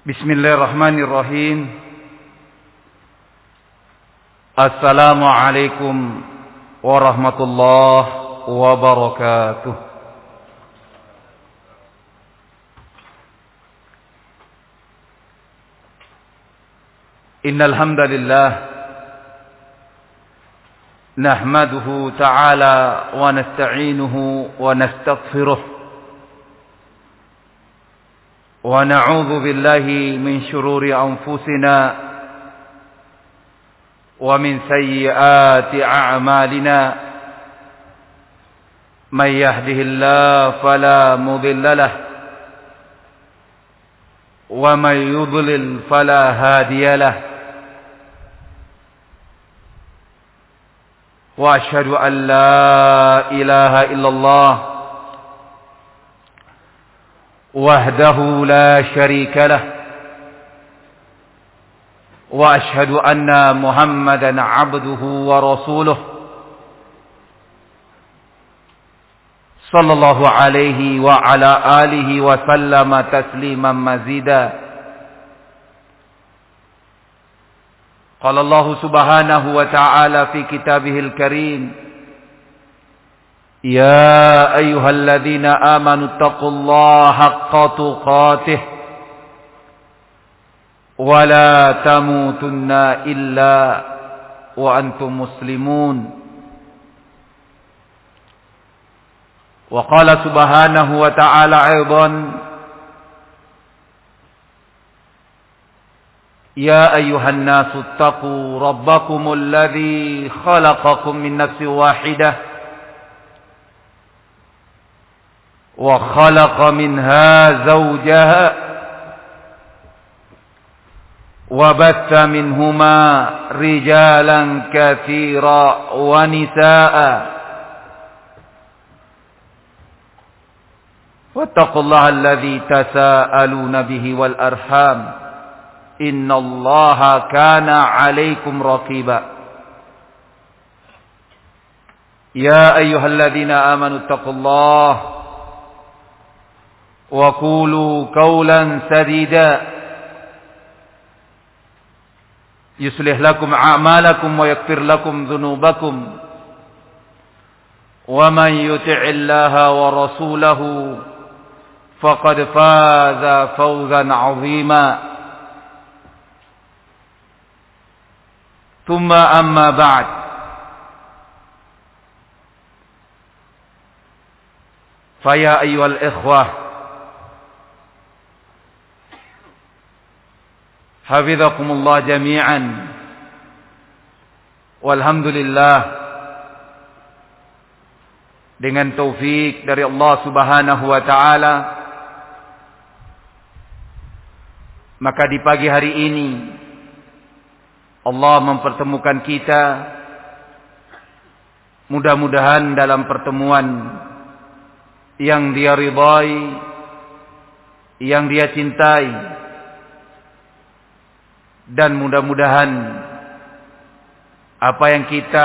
Bismillahirrahmanirrahim. Assalamualaikum warahmatullahi wabarakatuh. Innal hamdalillah nahmaduhu ta'ala wa nasta'inuhu wa nastaghfiruh. ونعوذ بالله من شرور أنفسنا ومن سيئات أعمالنا من يهده الله فلا مضل له ومن يضلل فلا هادي له وأشهد أن لا إله إلا الله وحده لا شريك له وأشهد أن محمدا عبده ورسوله صلى الله عليه وعلى آله وسلم تسليما مزيدا. قال الله سبحانه وتعالى في كتابه الكريم: يا أيها الذين آمنوا اتقوا الله حق تقاته ولا تموتن إلا وأنتم مسلمون. وقال سبحانه وتعالى أيضا: يا أيها الناس اتقوا ربكم الذي خلقكم من نفس واحدة وخلق منها زوجها وبث منهما رجالا كثيرا ونساء واتقوا الله الذي تساءلون به والأرحام إن الله كان عليكم رقيبا. يا أيها الذين آمنوا اتقوا الله وقولوا قولا سديدا يصلح لكم أعمالكم ويغفر لكم ذنوبكم ومن يطع الله ورسوله فقد فاز فوزا عظيما. ثم أما بعد، فيا أيها الإخوة Hafizakumullah jami'an. Walhamdulillah, dengan taufik dari Allah Subhanahu wa taala, maka di pagi hari ini Allah mempertemukan kita, mudah-mudahan dalam pertemuan yang Dia ridai, yang Dia cintai, dan mudah-mudahan apa yang kita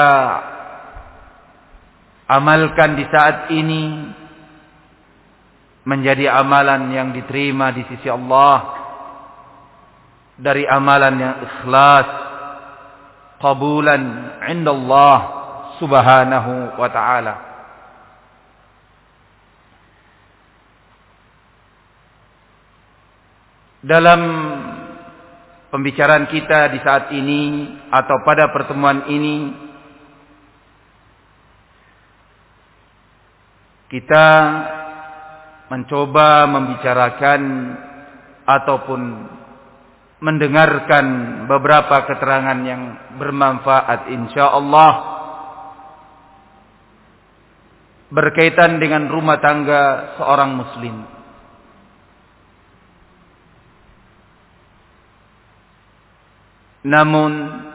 amalkan di saat ini menjadi amalan yang diterima di sisi Allah, dari amalan yang ikhlas, qabulan indallah subhanahu wa ta'ala. Dalam pembicaraan kita di saat ini atau pada pertemuan ini, kita mencoba membicarakan ataupun mendengarkan beberapa keterangan yang bermanfaat insyaallah berkaitan dengan rumah tangga seorang muslim. Namun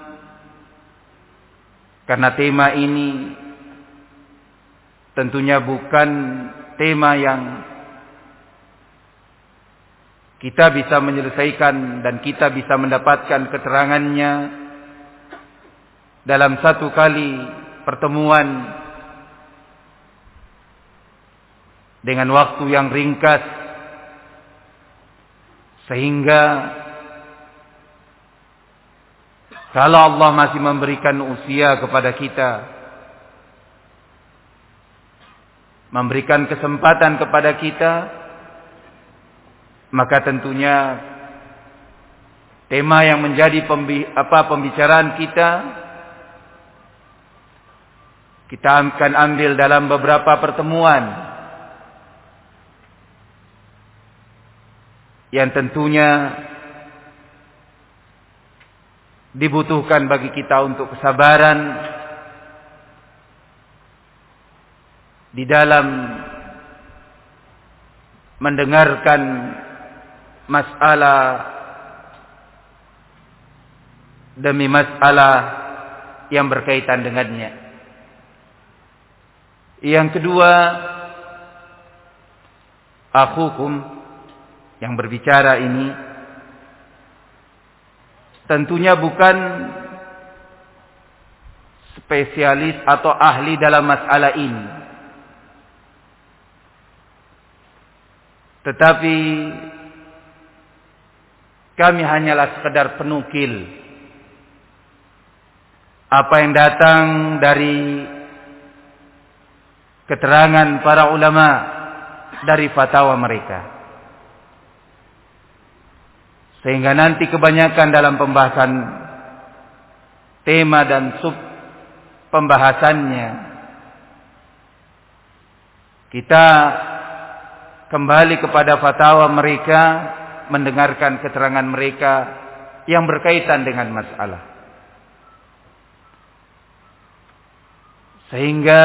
karena tema ini tentunya bukan tema yang kita bisa menyelesaikan dan kita bisa mendapatkan keterangannya dalam satu kali pertemuan dengan waktu yang ringkas, Sehingga kalau Allah masih memberikan usia kepada kita, memberikan kesempatan kepada kita, maka tentunya tema yang menjadi pembicaraan kita akan ambil dalam beberapa pertemuan yang tentunya dibutuhkan bagi kita untuk kesabaran di dalam mendengarkan masalah demi masalah yang berkaitan dengannya. Yang kedua, akhukum yang berbicara ini tentunya bukan spesialis atau ahli dalam masalah ini. Tetapi kami hanyalah sekedar penukil apa yang datang dari keterangan para ulama dari fatwa mereka. Sehingga nanti kebanyakan dalam pembahasan tema dan sub pembahasannya kita kembali kepada fatwa mereka, mendengarkan keterangan mereka yang berkaitan dengan masalah. Sehingga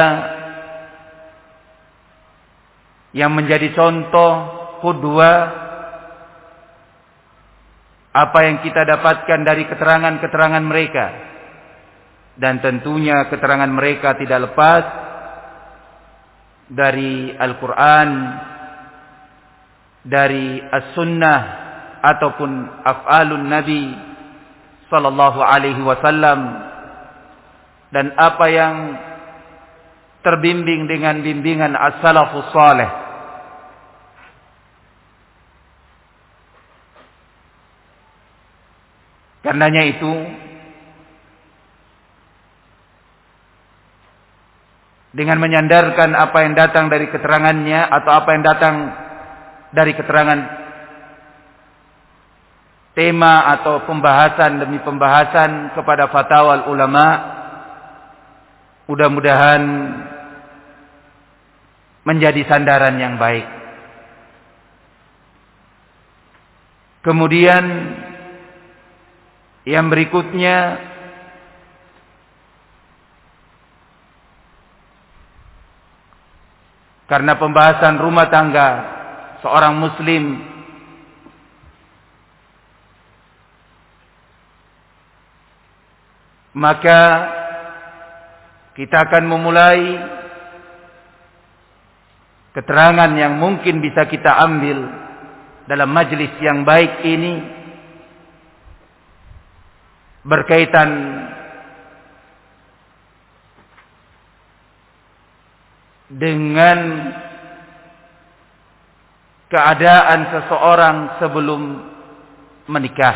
yang menjadi contoh qudwah apa yang kita dapatkan dari keterangan-keterangan mereka, dan tentunya keterangan mereka tidak lepas dari Al-Quran, dari As-Sunnah ataupun af'alun Nabi sallallahu alaihi wasallam, dan apa yang terbimbing dengan bimbingan as-salafus saleh. Karenanya itu dengan menyandarkan apa yang datang dari keterangannya atau apa yang datang dari keterangan tema atau pembahasan demi pembahasan kepada fatwa ulama, mudah-mudahan menjadi sandaran yang baik. Kemudian yang berikutnya, karena pembahasan rumah tangga seorang muslim, maka kita akan memulai keterangan yang mungkin bisa kita ambil dalam majelis yang baik ini berkaitan dengan keadaan seseorang sebelum menikah,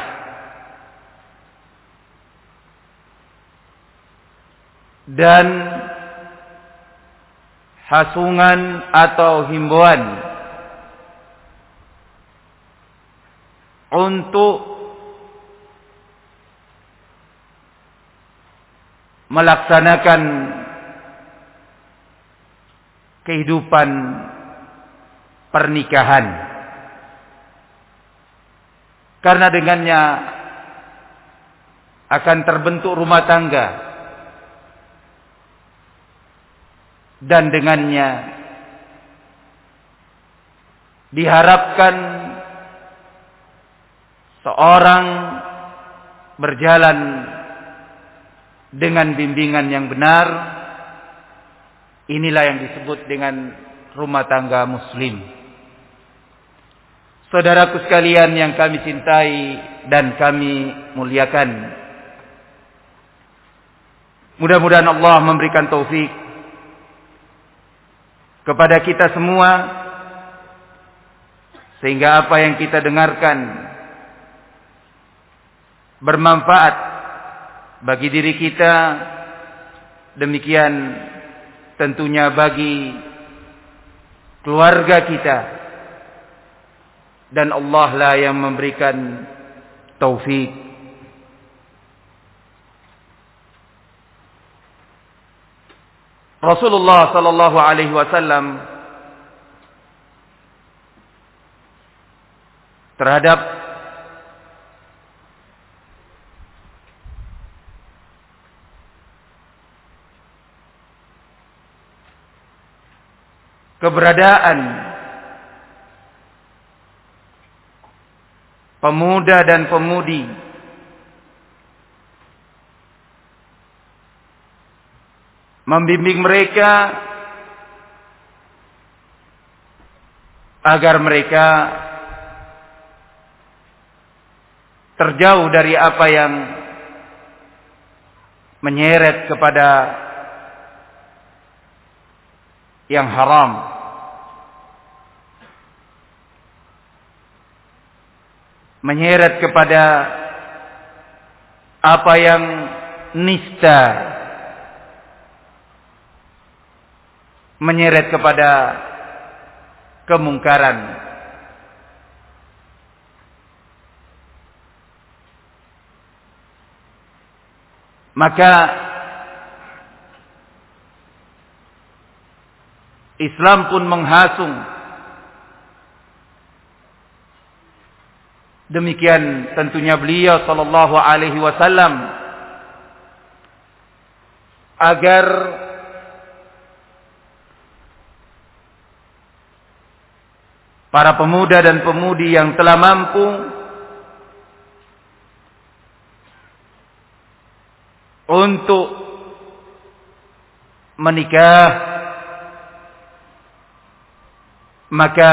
dan hasungan atau himbauan untuk melaksanakan kehidupan pernikahan, karena dengannya akan terbentuk rumah tangga, dan dengannya diharapkan seorang berjalan dengan bimbingan yang benar. Inilah yang disebut dengan rumah tangga muslim. Saudaraku sekalian yang kami cintai dan kami muliakan, mudah-mudahan Allah memberikan taufik kepada kita semua, sehingga apa yang kita dengarkan bermanfaat bagi diri kita, demikian tentunya bagi keluarga kita, dan Allah lah yang memberikan taufik. Rasulullah sallallahu alaihi wasallam terhadap keberadaan pemuda dan pemudi membimbing mereka agar mereka terjauh dari apa yang menyeret kepada yang haram, menyeret kepada apa yang nista, menyeret kepada kemungkaran. Maka Islam pun menghasung demikian tentunya beliau sallallahu alaihi wasallam agar para pemuda dan pemudi yang telah mampu untuk menikah, maka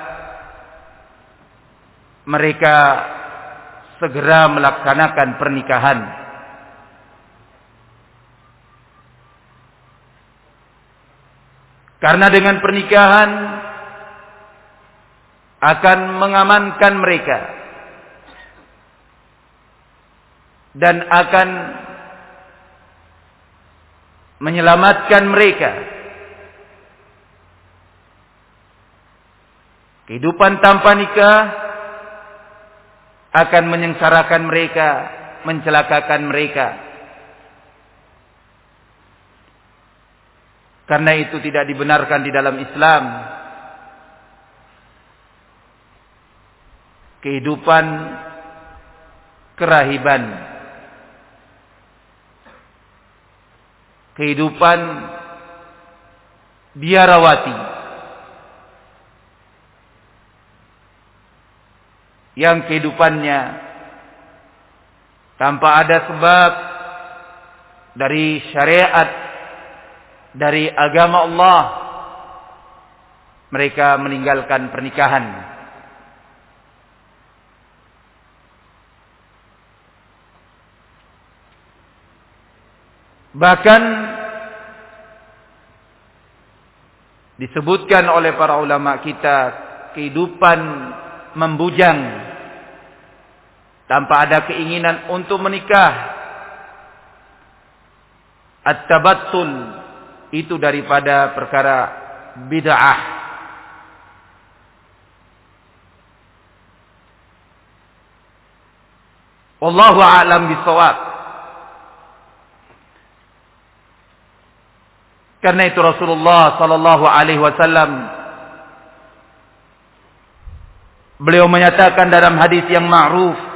mereka segera melaksanakan pernikahan. Karena dengan pernikahan akan mengamankan mereka dan akan menyelamatkan mereka. Kehidupan tanpa nikah akan menyengsarakan mereka, mencelakakan mereka. Karena itu tidak dibenarkan di dalam Islam kehidupan kerahiban, kehidupan biarawati yang kehidupannya tanpa ada sebab dari syariat, dari agama Allah, mereka meninggalkan pernikahan. Bahkan disebutkan oleh para ulama kita kehidupan membujang tanpa ada keinginan untuk menikah, at-tabattul, itu daripada perkara bid'ah. Wallahu a'lam bishawab. Karena itu Rasulullah sallallahu alaihi wasallam beliau menyatakan dalam hadis yang ma'ruf,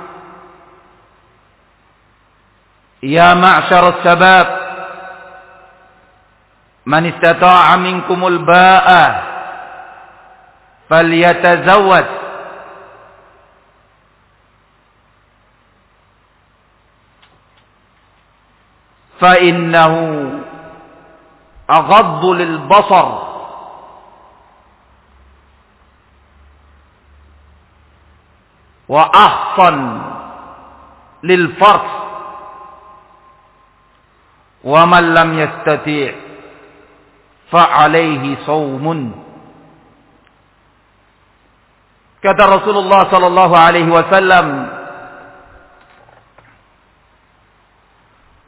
ya ma'syarus syabab, man istata'a minkumul ba'a falyatazawwaj. Fa innahu aghaddu lil basar wa ahsan lil farj. Wa man lam yastati' fa alaihi shaumun. Kata Rasulullah sallallahu alaihi wasallam,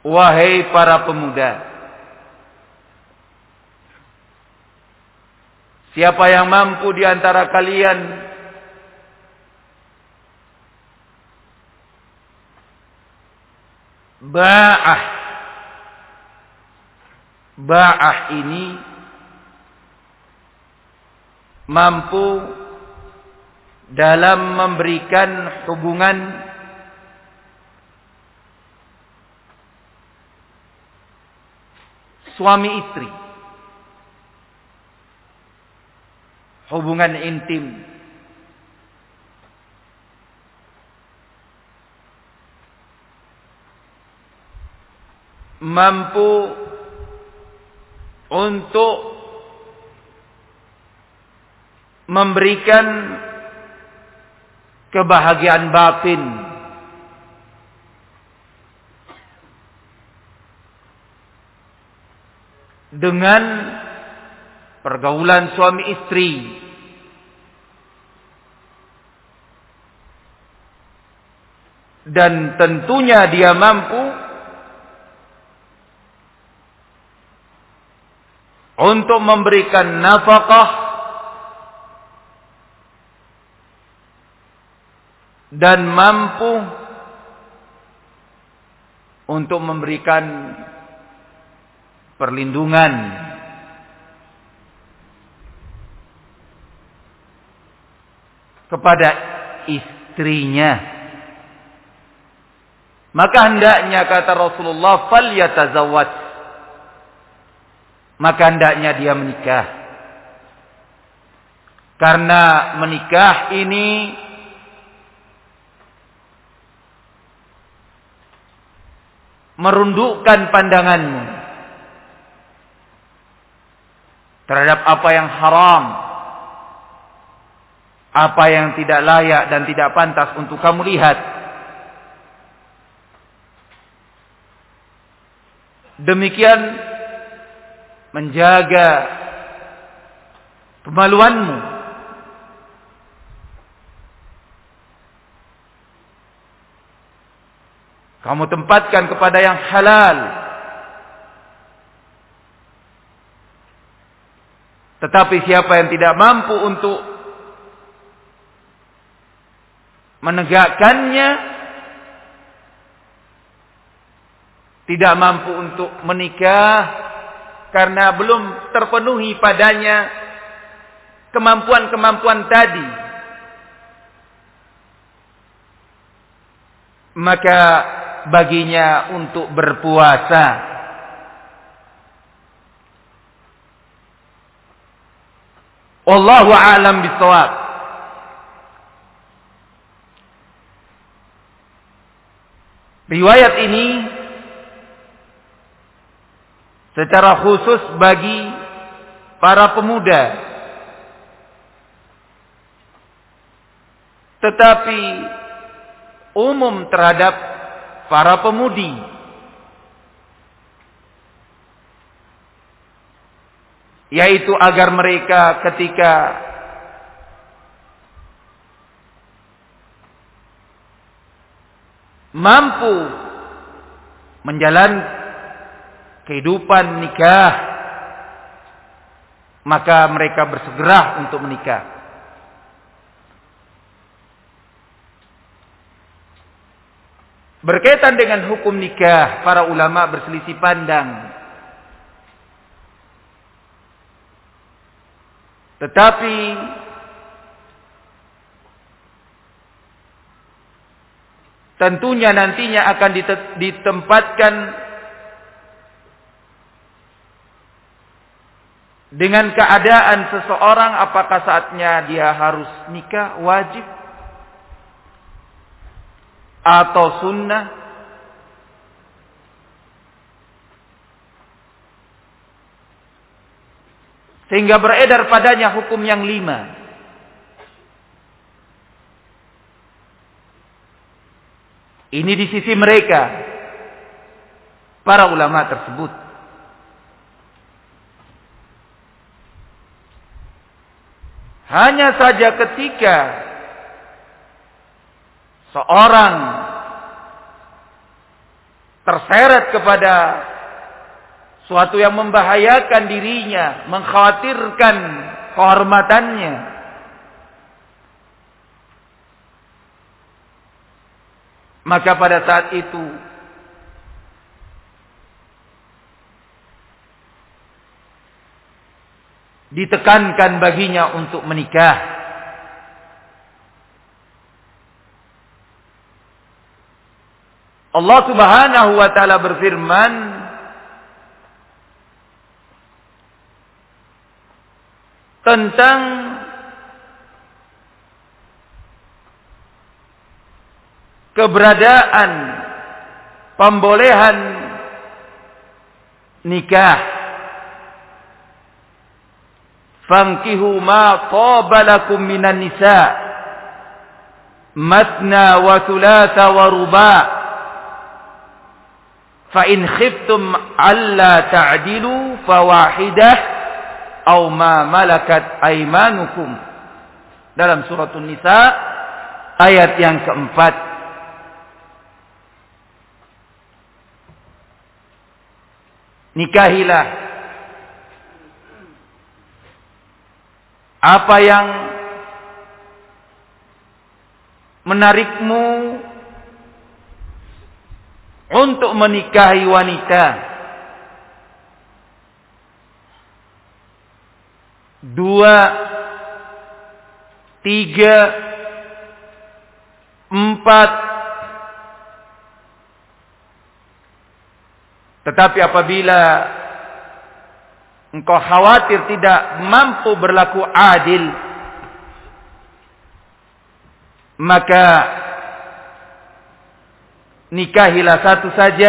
wahai para pemuda, siapa yang mampu di antara kalian ba'ah ini mampu dalam memberikan hubungan suami istri, hubungan intim, mampu untuk memberikan kebahagiaan batin dengan pergaulan suami istri, dan tentunya dia mampu untuk memberikan nafkah dan mampu untuk memberikan perlindungan kepada istrinya. Maka hendaknya, kata Rasulullah, falyatazawwaj, maka hendaknya dia menikah. Karena menikah ini merundukkan pandanganmu terhadap apa yang haram, apa yang tidak layak dan tidak pantas untuk kamu lihat. Demikian menjaga kemaluanmu. Kamu tempatkan kepada yang halal. Tetapi siapa yang tidak mampu untuk menegakkannya, tidak mampu untuk menikah karena belum terpenuhi padanya kemampuan-kemampuan tadi, maka baginya untuk berpuasa. Wallahu a'lam bishawab. Riwayat ini secara khusus bagi para pemuda, tetapi umum terhadap para pemudi. Yaitu agar mereka ketika mampu menjalani kehidupan nikah, maka mereka bersegera untuk menikah. Berkaitan dengan hukum nikah, para ulama berselisih pandang. Tetapi tentunya nantinya akan ditempatkan dengan keadaan seseorang, apakah saatnya dia harus nikah wajib atau sunnah, sehingga beredar padanya hukum yang 5. Ini di sisi mereka, para ulama tersebut. Hanya saja ketika seorang terseret kepada suatu yang membahayakan dirinya, mengkhawatirkan kehormatannya, maka pada saat itu ditekankan baginya untuk menikah. Allah Subhanahu wa taala berfirman, tentang keberadaan pembolehan nikah. Fankihu ma taba lakum minan nisa matna wa thulatha wa ruba' fa in khiftum alla ta'dilu fawahidah aw ma malakat aymanukum. Dalam surat An-Nisa ayat yang keempat. Nikahilah apa yang menarikmu untuk menikahi wanita. 2, 3, 4. Tetapi apabila engkau khawatir tidak mampu berlaku adil, maka nikahilah satu saja,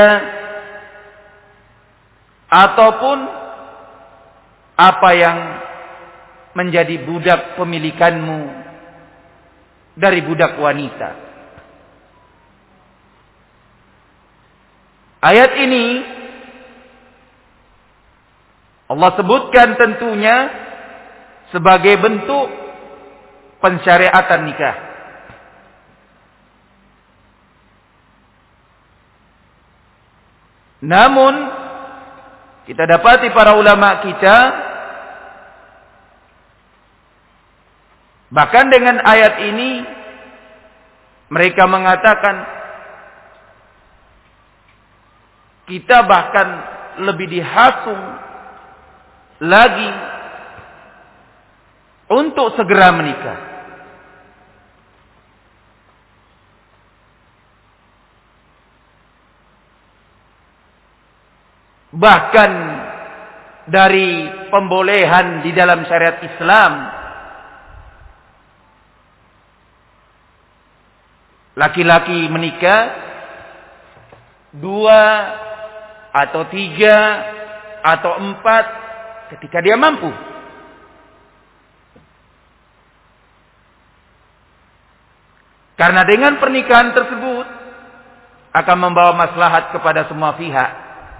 ataupun apa yang menjadi budak pemilikanmu dari budak wanita. Ayat ini Allah sebutkan tentunya sebagai bentuk pensyariatan nikah. Namun kita dapati para ulama kita bahkan dengan ayat ini mereka mengatakan kita bahkan lebih dihasung lagi untuk segera menikah. Bahkan dari pembolehan di dalam syariat Islam, laki-laki menikah 2 atau 3 atau 4 ketika dia mampu. Karena dengan pernikahan tersebut akan membawa maslahat kepada semua pihak.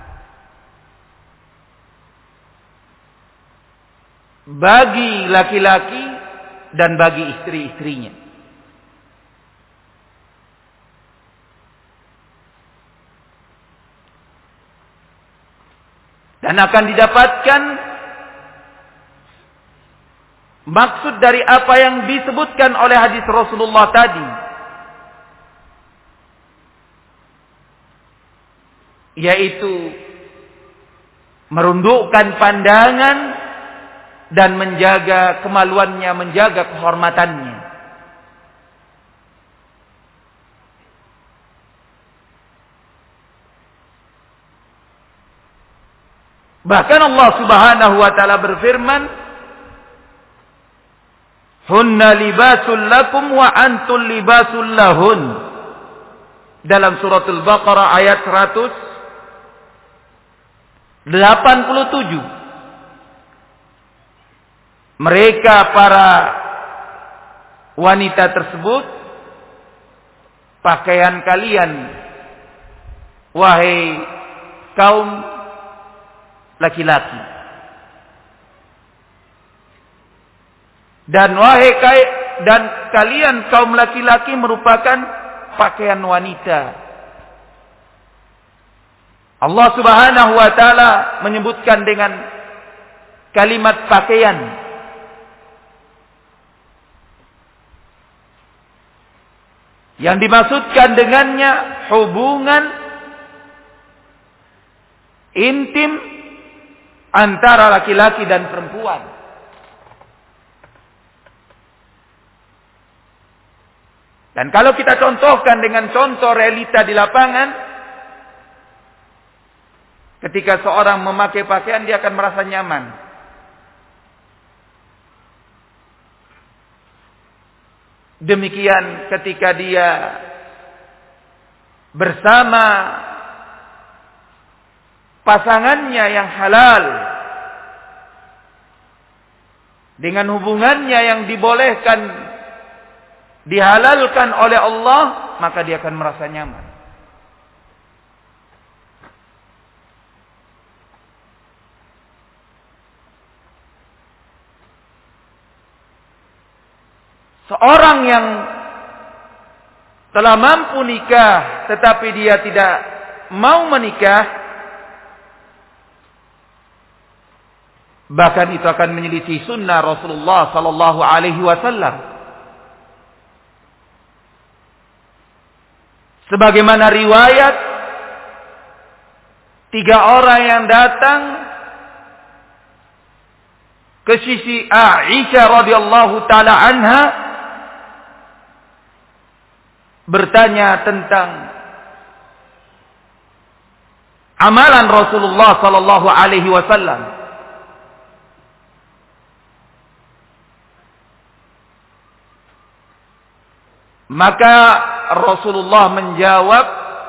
Bagi laki-laki dan bagi istri-istrinya. Dan akan didapatkan maksud dari apa yang disebutkan oleh hadis Rasulullah tadi, yaitu merundukkan pandangan dan menjaga kemaluannya, menjaga kehormatannya. Bahkan Allah Subhanahu wa taala berfirman, hunna libasul lakum wa antum libasul lahun. Dalam surat Al-Baqarah ayat 187. Mereka para wanita tersebut pakaian kalian, wahai kaum laki-laki. Dan kalian kaum laki-laki merupakan pakaian wanita. Allah Subhanahu wa taala menyebutkan dengan kalimat pakaian. Yang dimaksudkan dengannya hubungan intim antara laki-laki dan perempuan. Dan kalau kita contohkan dengan contoh realita di lapangan, ketika seorang memakai pakaian, dia akan merasa nyaman. Demikian ketika dia bersama pasangannya yang halal, dengan hubungannya yang dibolehkan, dihalalkan oleh Allah, maka dia akan merasa nyaman. Seorang yang telah mampu nikah tetapi dia tidak mau menikah, bahkan itu akan menyelisih sunnah Rasulullah sallallahu alaihi wasallam. Sebagaimana riwayat 3 orang yang datang ke sisi Aisyah radhiyallahu taala anha bertanya tentang amalan Rasulullah sallallahu alaihi wasallam. Maka Rasulullah menjawab,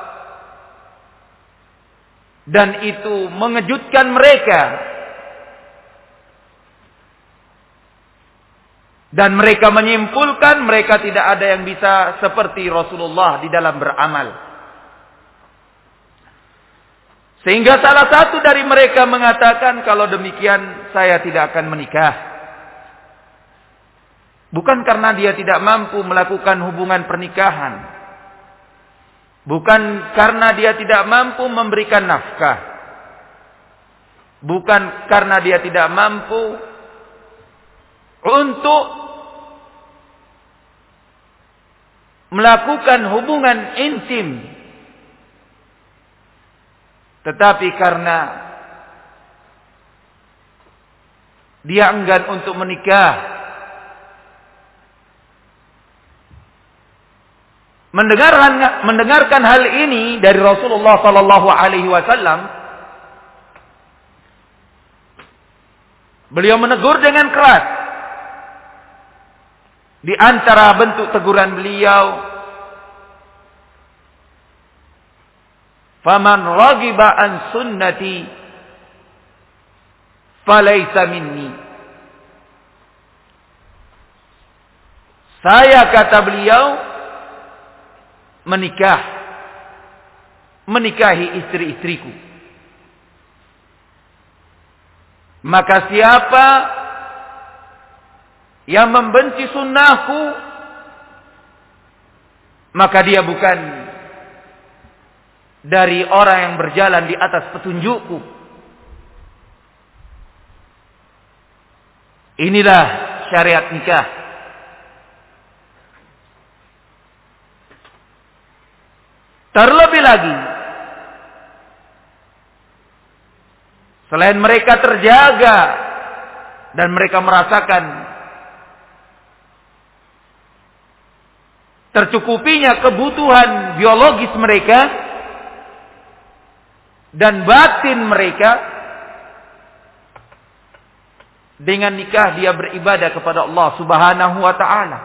dan itu mengejutkan mereka. Dan mereka menyimpulkan mereka tidak ada yang bisa seperti Rasulullah di dalam beramal. Sehingga salah satu dari mereka mengatakan, kalau demikian saya tidak akan menikah. Bukan karena dia tidak mampu melakukan hubungan pernikahan. Bukan karena dia tidak mampu memberikan nafkah. Bukan karena dia tidak mampu untuk melakukan hubungan intim, tetapi karena dia enggan untuk menikah. Mendengarkan hal ini dari Rasulullah sallallahu alaihi wasallam, beliau menegur dengan keras. Di antara bentuk teguran beliau, "Faman raghiba an sunnati falaysa minni." Saya, kata beliau, menikahi istri-istriku. Maka siapa yang membenci sunnahku, maka dia bukan dari orang yang berjalan di atas petunjukku. Inilah syariat nikah. Terlebih lagi, selain mereka terjaga dan mereka merasakan tercukupinya kebutuhan biologis mereka dan batin mereka, dengan nikah dia beribadah kepada Allah Subhanahu wa taala.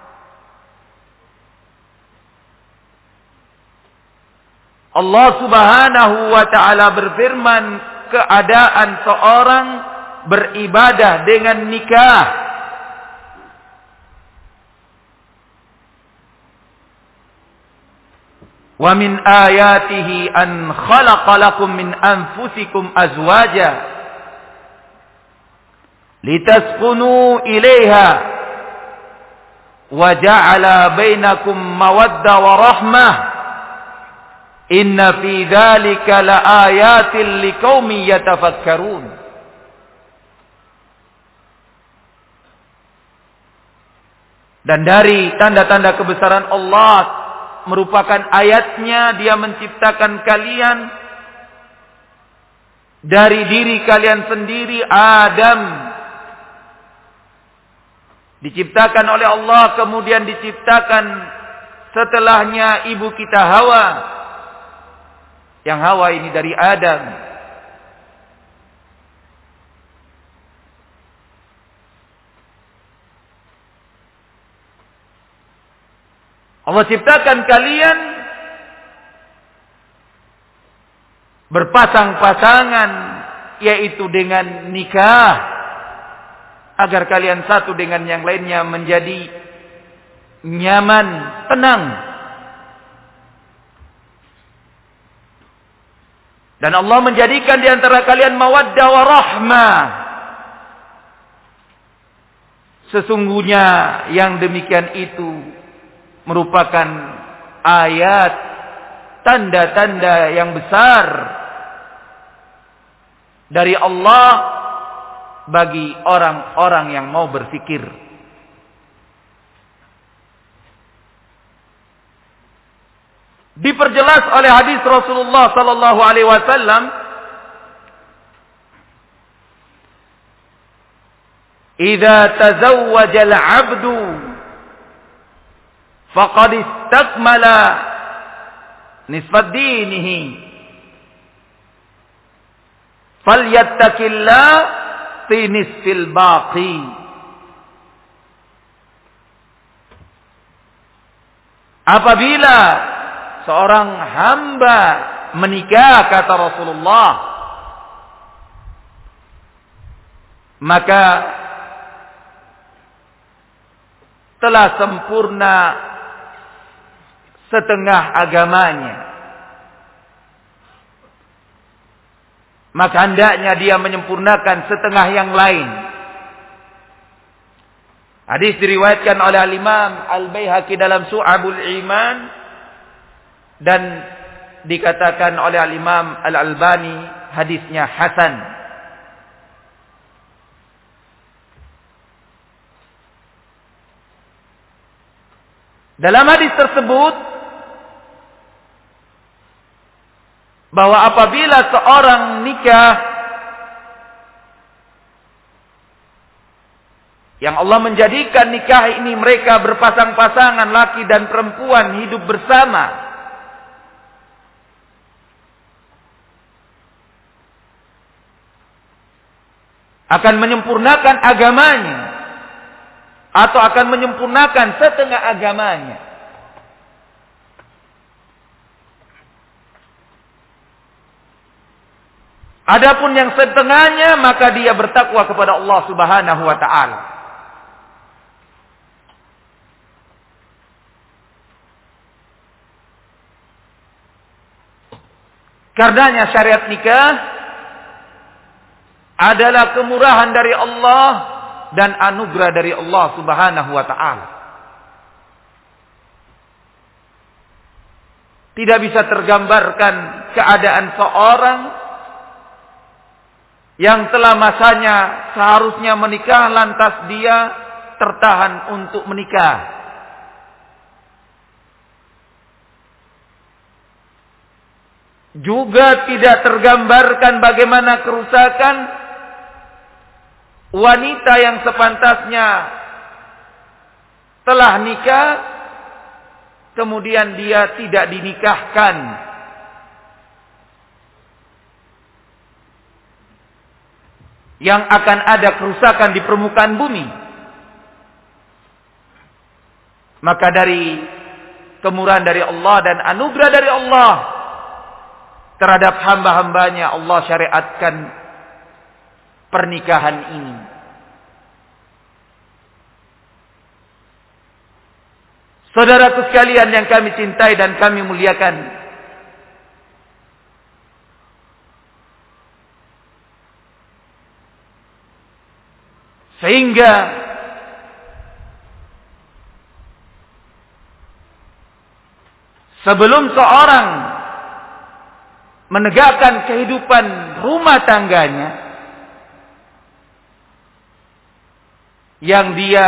Allah Subhanahu wa taala berfirman, keadaan seorang beribadah dengan nikah, wa min ayatihi an khalaqa lakum min anfusikum azwaja litaskunu ilaiha wa ja'ala bainakum mawaddah wa rahmah Inna fi dzalika laayatil liqaumin yatafakkarun. Dan dari tanda-tanda kebesaran Allah merupakan ayatnya Dia menciptakan kalian dari diri kalian sendiri, Adam. Diciptakan oleh Allah, kemudian diciptakan setelahnya ibu kita Hawa. Yang Hawa ini dari Adam. Allah ciptakan kalian berpasang-pasangan, yaitu dengan nikah, agar kalian satu dengan yang lainnya menjadi nyaman, tenang. Dan Allah menjadikan di antara kalian mawaddah wa rahmah. Sesungguhnya yang demikian itu merupakan ayat, tanda-tanda yang besar dari Allah bagi orang-orang yang mau berfikir. Diperjelas oleh hadis Rasulullah sallallahu alaihi wasallam, "Idza tazawwaja al-'abdu faqad istakmala nisfa dinihi falyattaqillah fi nisfil baqi." Apabila seorang hamba menikah, kata Rasulullah, maka telah sempurna setengah agamanya. Maka hendaknya dia menyempurnakan setengah yang lain. Hadis diriwayatkan oleh Al-Imam Al-Baihaqi dalam Syu'abul Iman, dan dikatakan oleh Al-Imam Al-Albani hadisnya hasan. Dalam hadis tersebut bahwa apabila seorang nikah yang Allah menjadikan nikah ini mereka berpasang-pasangan, laki dan perempuan hidup bersama, akan menyempurnakan agamanya atau akan menyempurnakan setengah agamanya. Adapun yang setengahnya, maka dia bertakwa kepada Allah Subhanahu wa taala. Karenanya syariat nikah adalah kemurahan dari Allah dan anugerah dari Allah Subhanahu wa taala. Tidak bisa tergambarkan keadaan seorang yang telah masanya seharusnya menikah, lantas dia tertahan untuk menikah. Juga tidak tergambarkan bagaimana kerusakan wanita yang sepantasnya telah nikah, kemudian dia tidak dinikahkan. Yang akan ada kerusakan di permukaan bumi. Maka dari kemurahan dari Allah dan anugerah dari Allah terhadap hamba-hambanya, Allah syariatkan pernikahan ini. Saudaraku sekalian yang kami cintai dan kami muliakan, sehingga sebelum seorang menegakkan kehidupan rumah tangganya yang dia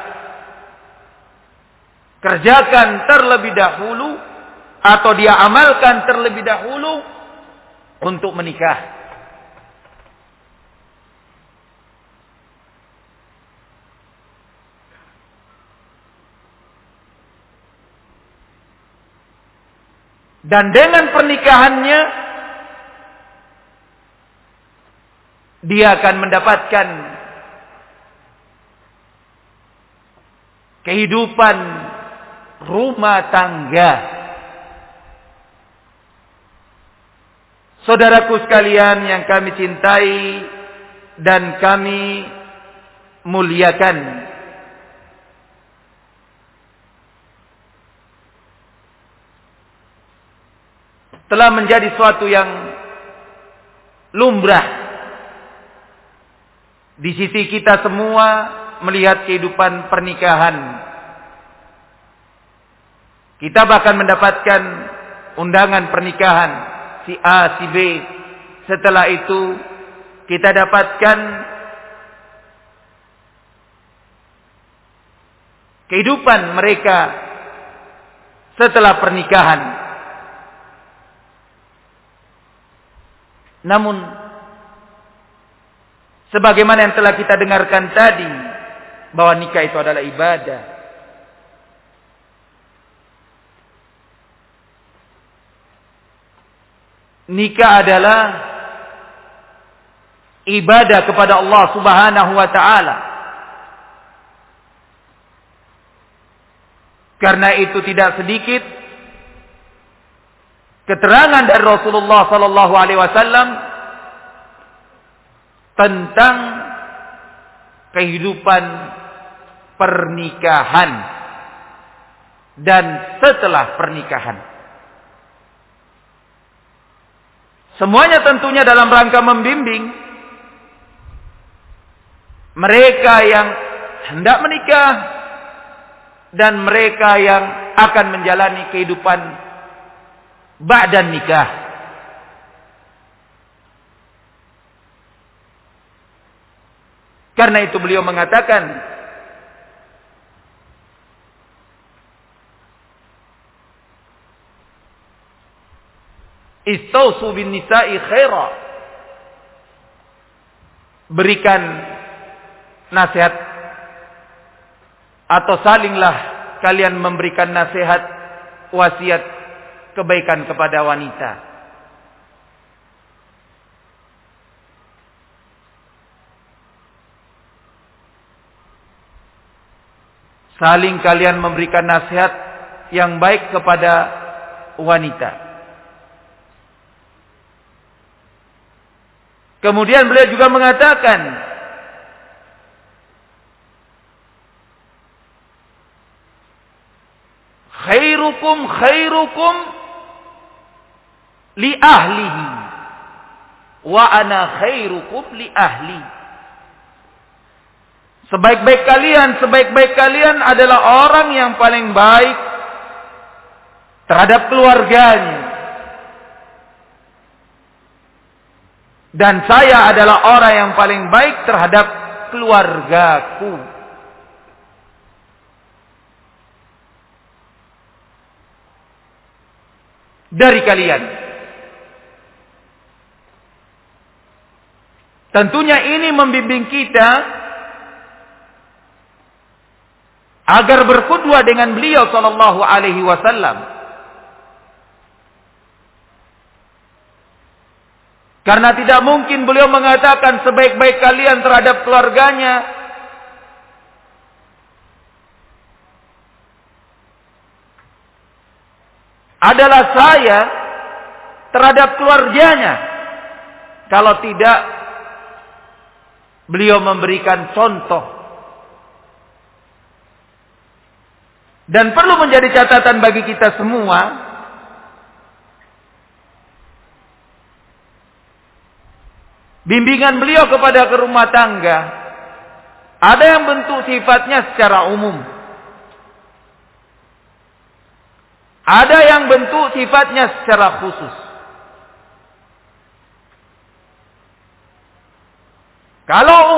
kerjakan terlebih dahulu atau dia amalkan terlebih dahulu untuk menikah. Dan dengan pernikahannya dia akan mendapatkan kehidupan rumah tangga. Saudaraku sekalian yang kami cintai dan kami muliakan, telah menjadi suatu yang lumrah di sisi kita semua melihat kehidupan pernikahan. Kita bahkan mendapatkan undangan pernikahan si A, si B. Setelah itu kita dapatkan kehidupan mereka setelah pernikahan. Namun sebagaimana yang telah kita dengarkan tadi, bahwa nikah itu adalah ibadah. Nikah adalah ibadah kepada Allah Subhanahu wa taala. Karena itu tidak sedikit keterangan dari Rasulullah sallallahu alaihi wasallam tentang kehidupan pernikahan dan setelah pernikahan. Semuanya tentunya dalam rangka membimbing mereka yang hendak menikah dan mereka yang akan menjalani kehidupan ba'da nikah. Karena itu beliau mengatakan, istausu bin nisa'i khaira. Berikan nasihat atau salinglah kalian memberikan nasihat, wasiat kebaikan kepada wanita. Saling kalian memberikan nasihat yang baik kepada wanita. Kemudian beliau juga mengatakan, khairukum li ahlihi wa ana khairukum li ahli. Sebaik-baik kalian adalah orang yang paling baik terhadap keluarganya. Dan saya adalah orang yang paling baik terhadap keluargaku. Dari kalian. Tentunya ini membimbing kita agar berqudwah dengan beliau sallallahu alaihi wasallam. Karena tidak mungkin beliau mengatakan sebaik-baik kalian terhadap keluarganya adalah saya terhadap keluarganya. Kalau tidak, beliau memberikan contoh. Dan perlu menjadi catatan bagi kita semua, bimbingan beliau kepada rumah tangga ada yang bentuk sifatnya secara umum, ada yang bentuk sifatnya secara khusus.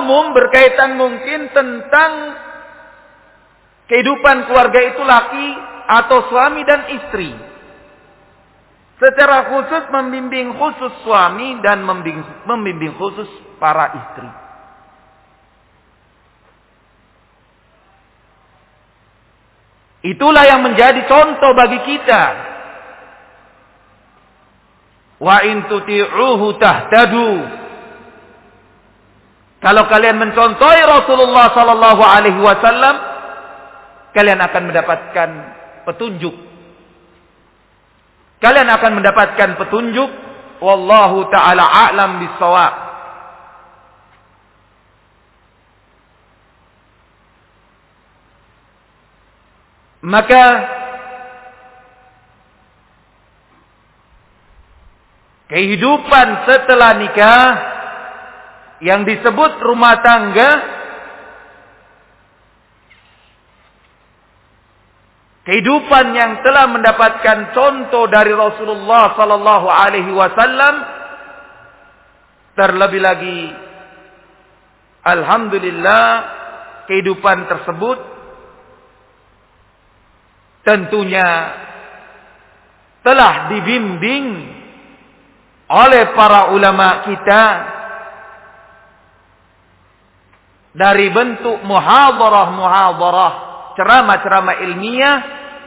umum berkaitan mungkin tentang kehidupan keluarga itu laki atau suami dan istri. Secara khusus membimbing khusus suami dan membimbing khusus para istri. Itulah yang menjadi contoh bagi kita. Wa in tuti'uhu tahtadu. Kalau kalian mencontohi Rasulullah sallallahu alaihi wasallam, kalian akan mendapatkan petunjuk. Kalian akan mendapatkan petunjuk. Wallahu ta'ala a'lam bis-shawab. Maka kehidupan setelah nikah yang disebut rumah tangga, kehidupan yang telah mendapatkan contoh dari Rasulullah sallallahu alaihi wasallam, terlebih lagi alhamdulillah kehidupan tersebut tentunya telah dibimbing oleh para ulama kita dari bentuk muhadarah-muhadarah, ceramah-ceramah ilmiah,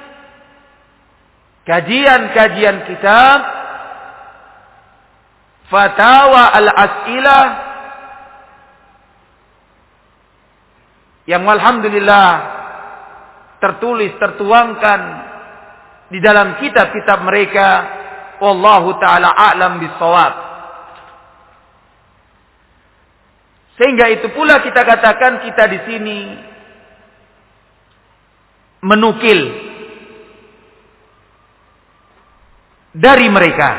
kajian-kajian kitab, fatawa al-as'ilah, yang alhamdulillah tertuangkan di dalam kitab-kitab mereka. Wallahu ta'ala a'lam bis-shawab. Sehingga itu pula kita katakan kita di sini menukil dari mereka.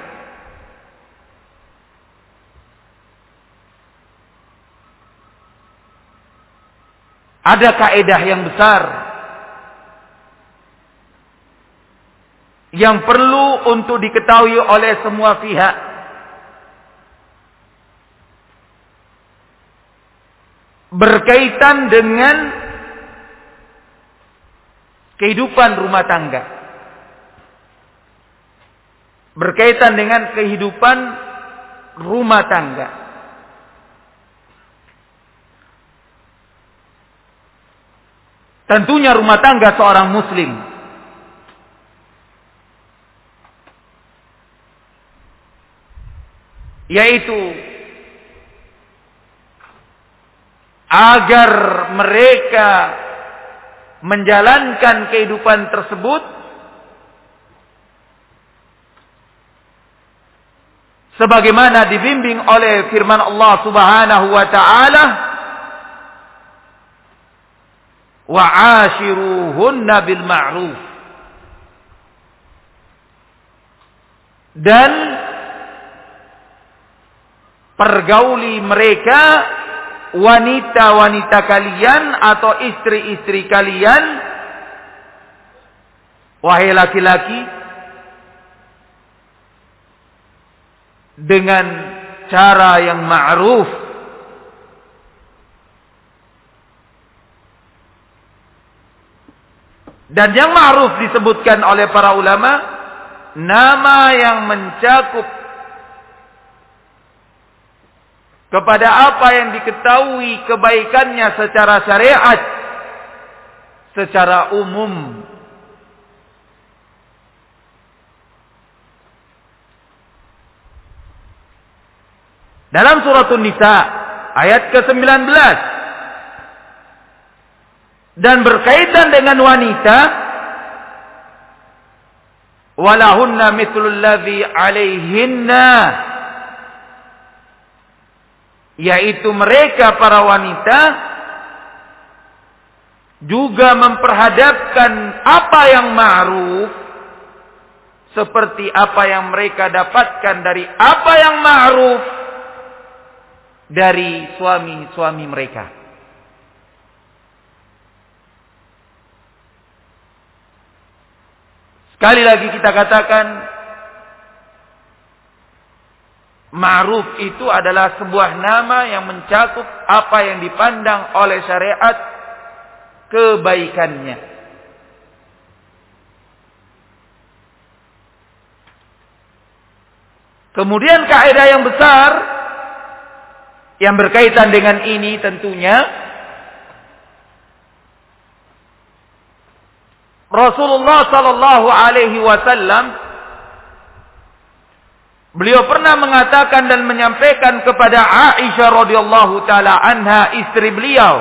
Ada kaidah yang besar yang perlu untuk diketahui oleh semua pihak. Berkaitan dengan kehidupan rumah tangga. Berkaitan dengan kehidupan rumah tangga. Tentunya rumah tangga seorang muslim yaitu agar mereka menjalankan kehidupan tersebut sebagaimana dibimbing oleh firman Allah Subhanahu wa taala, wa 'ashiruhunna bil ma'ruf, dan pergauli mereka, wanita-wanita kalian atau istri-istri kalian, wahai laki-laki, dengan cara yang ma'ruf. Dan yang ma'ruf disebutkan oleh para ulama, nama yang mencakup kepada apa yang diketahui kebaikannya secara syariat, secara umum. Dalam surah An-Nisa ayat ke-19, dan berkaitan dengan wanita, walahunna mithlul ladzi 'alaihinna, yaitu mereka para wanita juga memperhadapkan apa yang ma'ruf seperti apa yang mereka dapatkan dari apa yang ma'ruf dari suami-suami mereka. Sekali lagi kita katakan, Ma'ruf itu adalah sebuah nama yang mencakup apa yang dipandang oleh syariat kebaikannya. Kemudian kaidah yang besar yang berkaitan dengan ini tentunya Rasulullah sallallahu alaihi wasallam beliau pernah mengatakan dan menyampaikan kepada Aisyah radhiyallahu taala anha, istri beliau,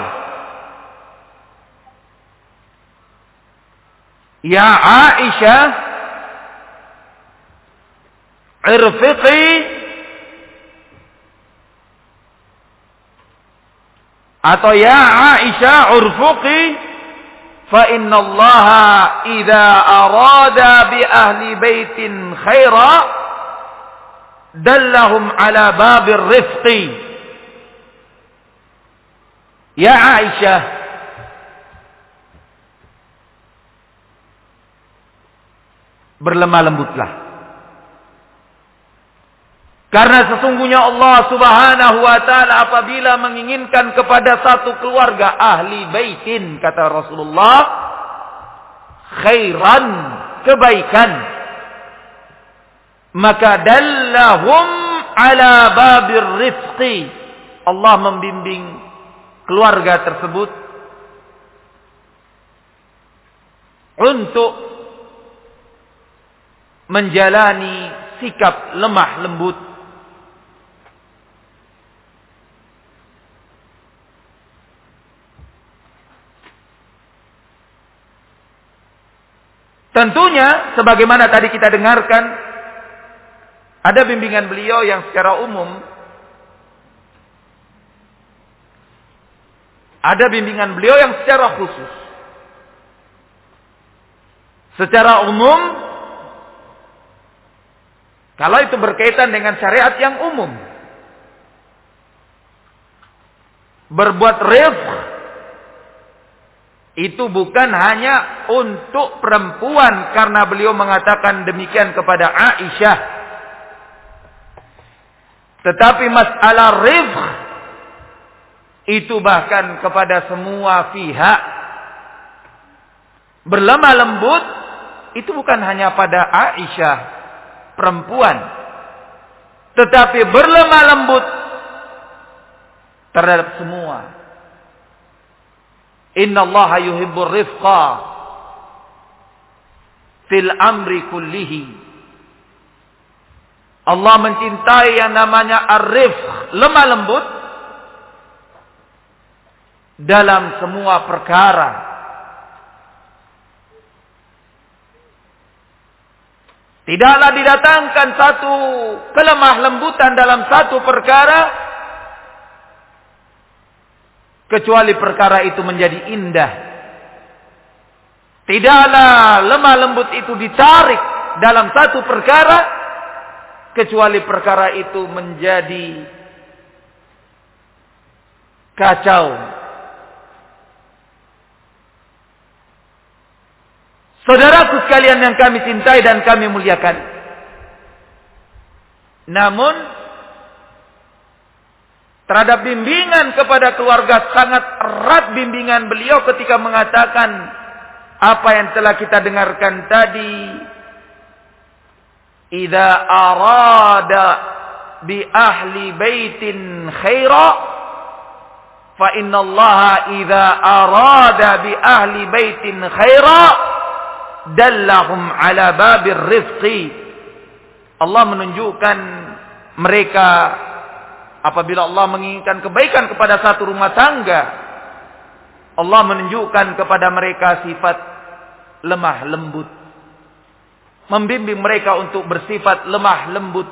"Ya Aisyah, irfiqi atau ya Aisyah urfuqi fa inna Allah idza arada bi ahli baitin khaira dallahum ala babir rifqi." Ya Aisyah, berlemah lembutlah, karena sesungguhnya Allah Subhanahu wa taala apabila menginginkan kepada satu keluarga ahli baitin, kata Rasulullah, khairan, kebaikan, maka dallahum ala babir rizqi, Allah membimbing keluarga tersebut untuk menjalani sikap lemah lembut. Tentunya sebagaimana tadi kita dengarkan, ada bimbingan beliau yang secara umum, ada bimbingan beliau yang secara khusus. Secara umum, kalau itu berkaitan dengan syariat yang umum, berbuat rifq itu bukan hanya untuk perempuan, karena beliau mengatakan demikian kepada Aisyah. Tetapi masalah rifq itu bahkan kepada semua pihak. Berlemah lembut itu bukan hanya pada Aisyah perempuan, tetapi berlemah lembut terhadap semua. Inna Allah yuhibbur rifqa fil amri kullihi. Allah mencintai yang namanya ar-rifq, lemah lembut dalam semua perkara. Tidaklah didatangkan satu kelemah lembutan dalam satu perkara kecuali perkara itu menjadi indah. Tidaklah lemah lembut itu ditarik dalam satu perkara kecuali perkara itu menjadi kacau. Saudaraku sekalian yang kami cintai dan kami muliakan, namun terhadap bimbingan kepada keluarga sangat erat bimbingan beliau ketika mengatakan apa yang telah kita dengarkan tadi. Idza arada bi ahli baitin khaira fa inna Allah idza arada bi ahli baitin khaira dallahum ala babir rizqi. Allah menunjukkan mereka apabila Allah menginginkan kebaikan kepada satu rumah tangga, Allah menunjukkan kepada mereka sifat lemah lembut, membimbing mereka untuk bersifat lemah lembut.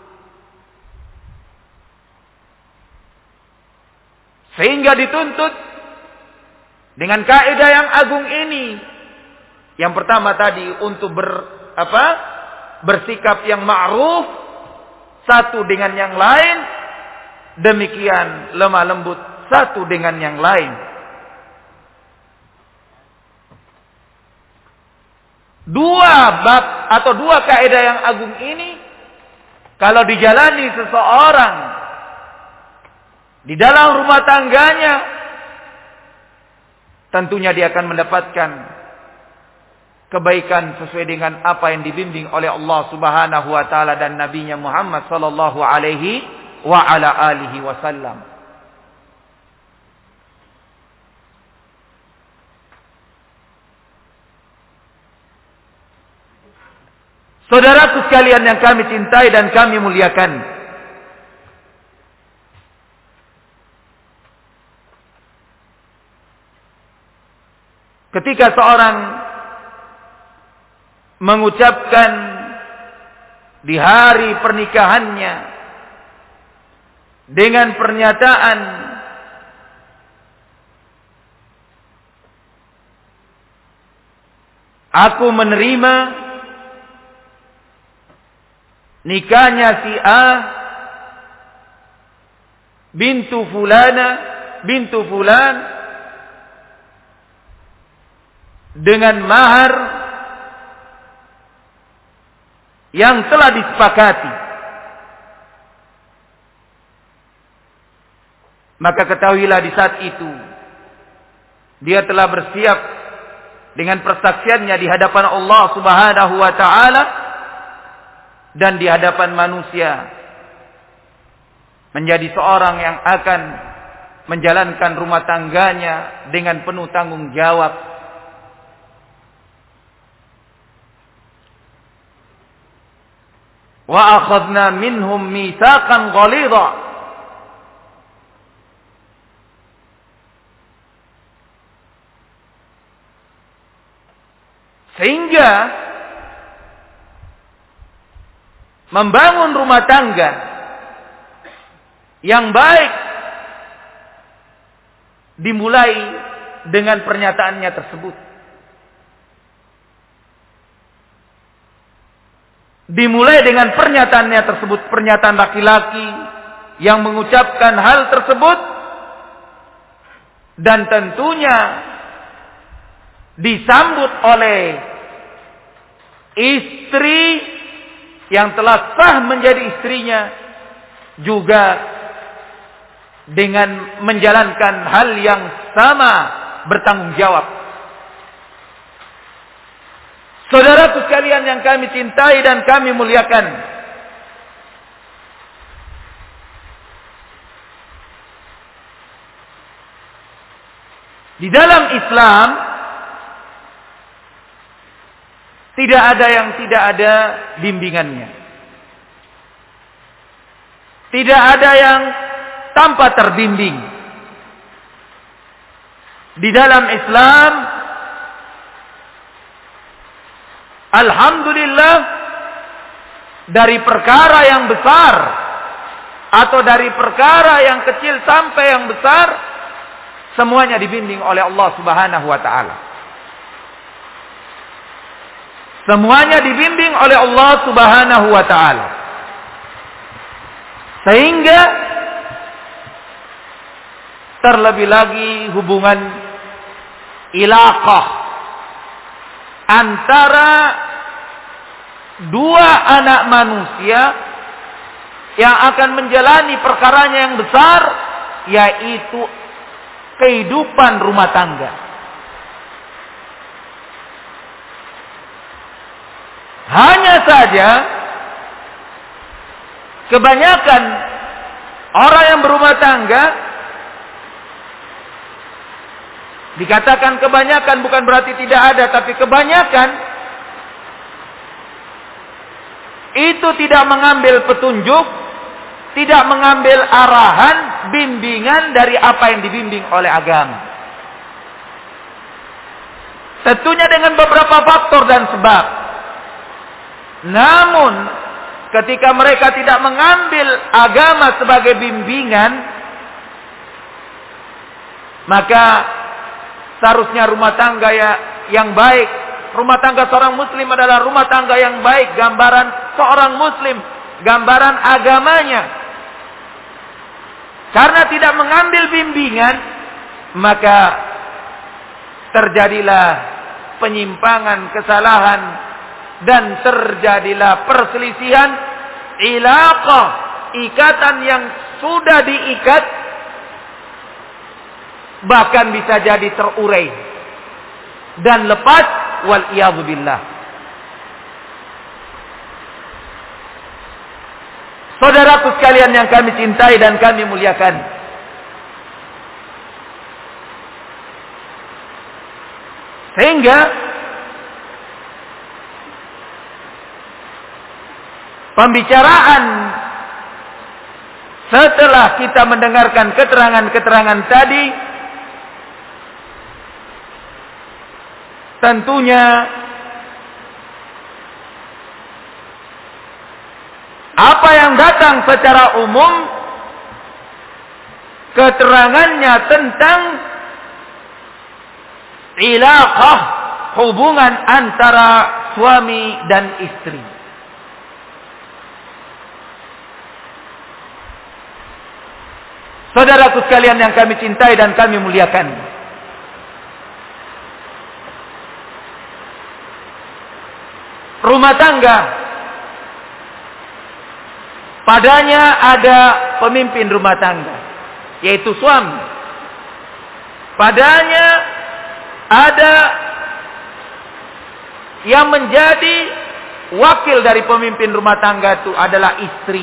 Sehingga dituntut dengan kaidah yang agung ini. Yang pertama tadi untuk bersikap yang ma'ruf satu dengan yang lain, demikian lemah lembut satu dengan yang lain. Dua bab atau dua kaidah yang agung ini kalau dijalani seseorang di dalam rumah tangganya, tentunya dia akan mendapatkan kebaikan sesuai dengan apa yang dibimbing oleh Allah Subhanahu wa taala dan nabinya Muhammad sallallahu alaihi wa ala alihi wasallam. Saudaraku sekalian yang kami cintai dan kami muliakan, ketika seorang mengucapkan di hari pernikahannya dengan pernyataan aku menerima nikahnya si A bintu fulan dengan mahar yang telah disepakati, maka ketahuilah di saat itu dia telah bersiap dengan persaksiannya di hadapan Allah Subhanahu wa taala dan di hadapan manusia menjadi seorang yang akan menjalankan rumah tangganya dengan penuh tanggung jawab. Wa akhadna minhum mitsaqan ghalidha. Sehingga membangun rumah tangga yang baik dimulai dengan pernyataannya tersebut. Dimulai dengan pernyataannya tersebut, pernyataan laki-laki yang mengucapkan hal tersebut, dan tentunya disambut oleh istri yang telah sah menjadi istrinya juga dengan menjalankan hal yang sama, bertanggung jawab. Saudaraku sekalian yang kami cintai dan kami muliakan, di dalam Islam tidak ada yang tidak ada bimbingannya. Tidak ada yang tanpa terbimbing. Di dalam Islam, alhamdulillah, dari perkara yang besar atau dari perkara yang kecil sampai yang besar, semuanya dibimbing oleh Allah Subhanahu wa taala. Semuanya dibimbing oleh Allah Subhanahu wa taala. Sehingga terlebih lagi hubungan ilaqah antara dua anak manusia yang akan menjalani perkaranya yang besar, yaitu kehidupan rumah tangga. Hanya saja kebanyakan orang yang berumah tangga, dikatakan kebanyakan bukan berarti tidak ada, tapi kebanyakan itu tidak mengambil petunjuk, tidak mengambil arahan, bimbingan dari apa yang dibimbing oleh agama. Tentunya dengan beberapa faktor dan sebab. Namun ketika mereka tidak mengambil agama sebagai bimbingan, maka seharusnya rumah tangga yang baik, rumah tangga seorang muslim adalah rumah tangga yang baik, gambaran seorang muslim, gambaran agamanya. Karena tidak mengambil bimbingan, maka terjadilah penyimpangan, kesalahan, dan terjadilah perselisihan ilaqah, ikatan yang sudah diikat, bahkan bisa jadi terurai dan lepas, wal iyadzu billah. Saudaraku sekalian yang kami cintai dan kami muliakan, sehingga pembicaraan setelah kita mendengarkan keterangan-keterangan tadi, tentunya apa yang datang secara umum keterangannya tentang ilaqah, hubungan antara suami dan istri. Saudaraku sekalian yang kami cintai dan kami muliakan, rumah tangga, padanya ada pemimpin rumah tangga, yaitu suami. Padanya ada yang menjadi wakil dari pemimpin rumah tangga itu adalah istri.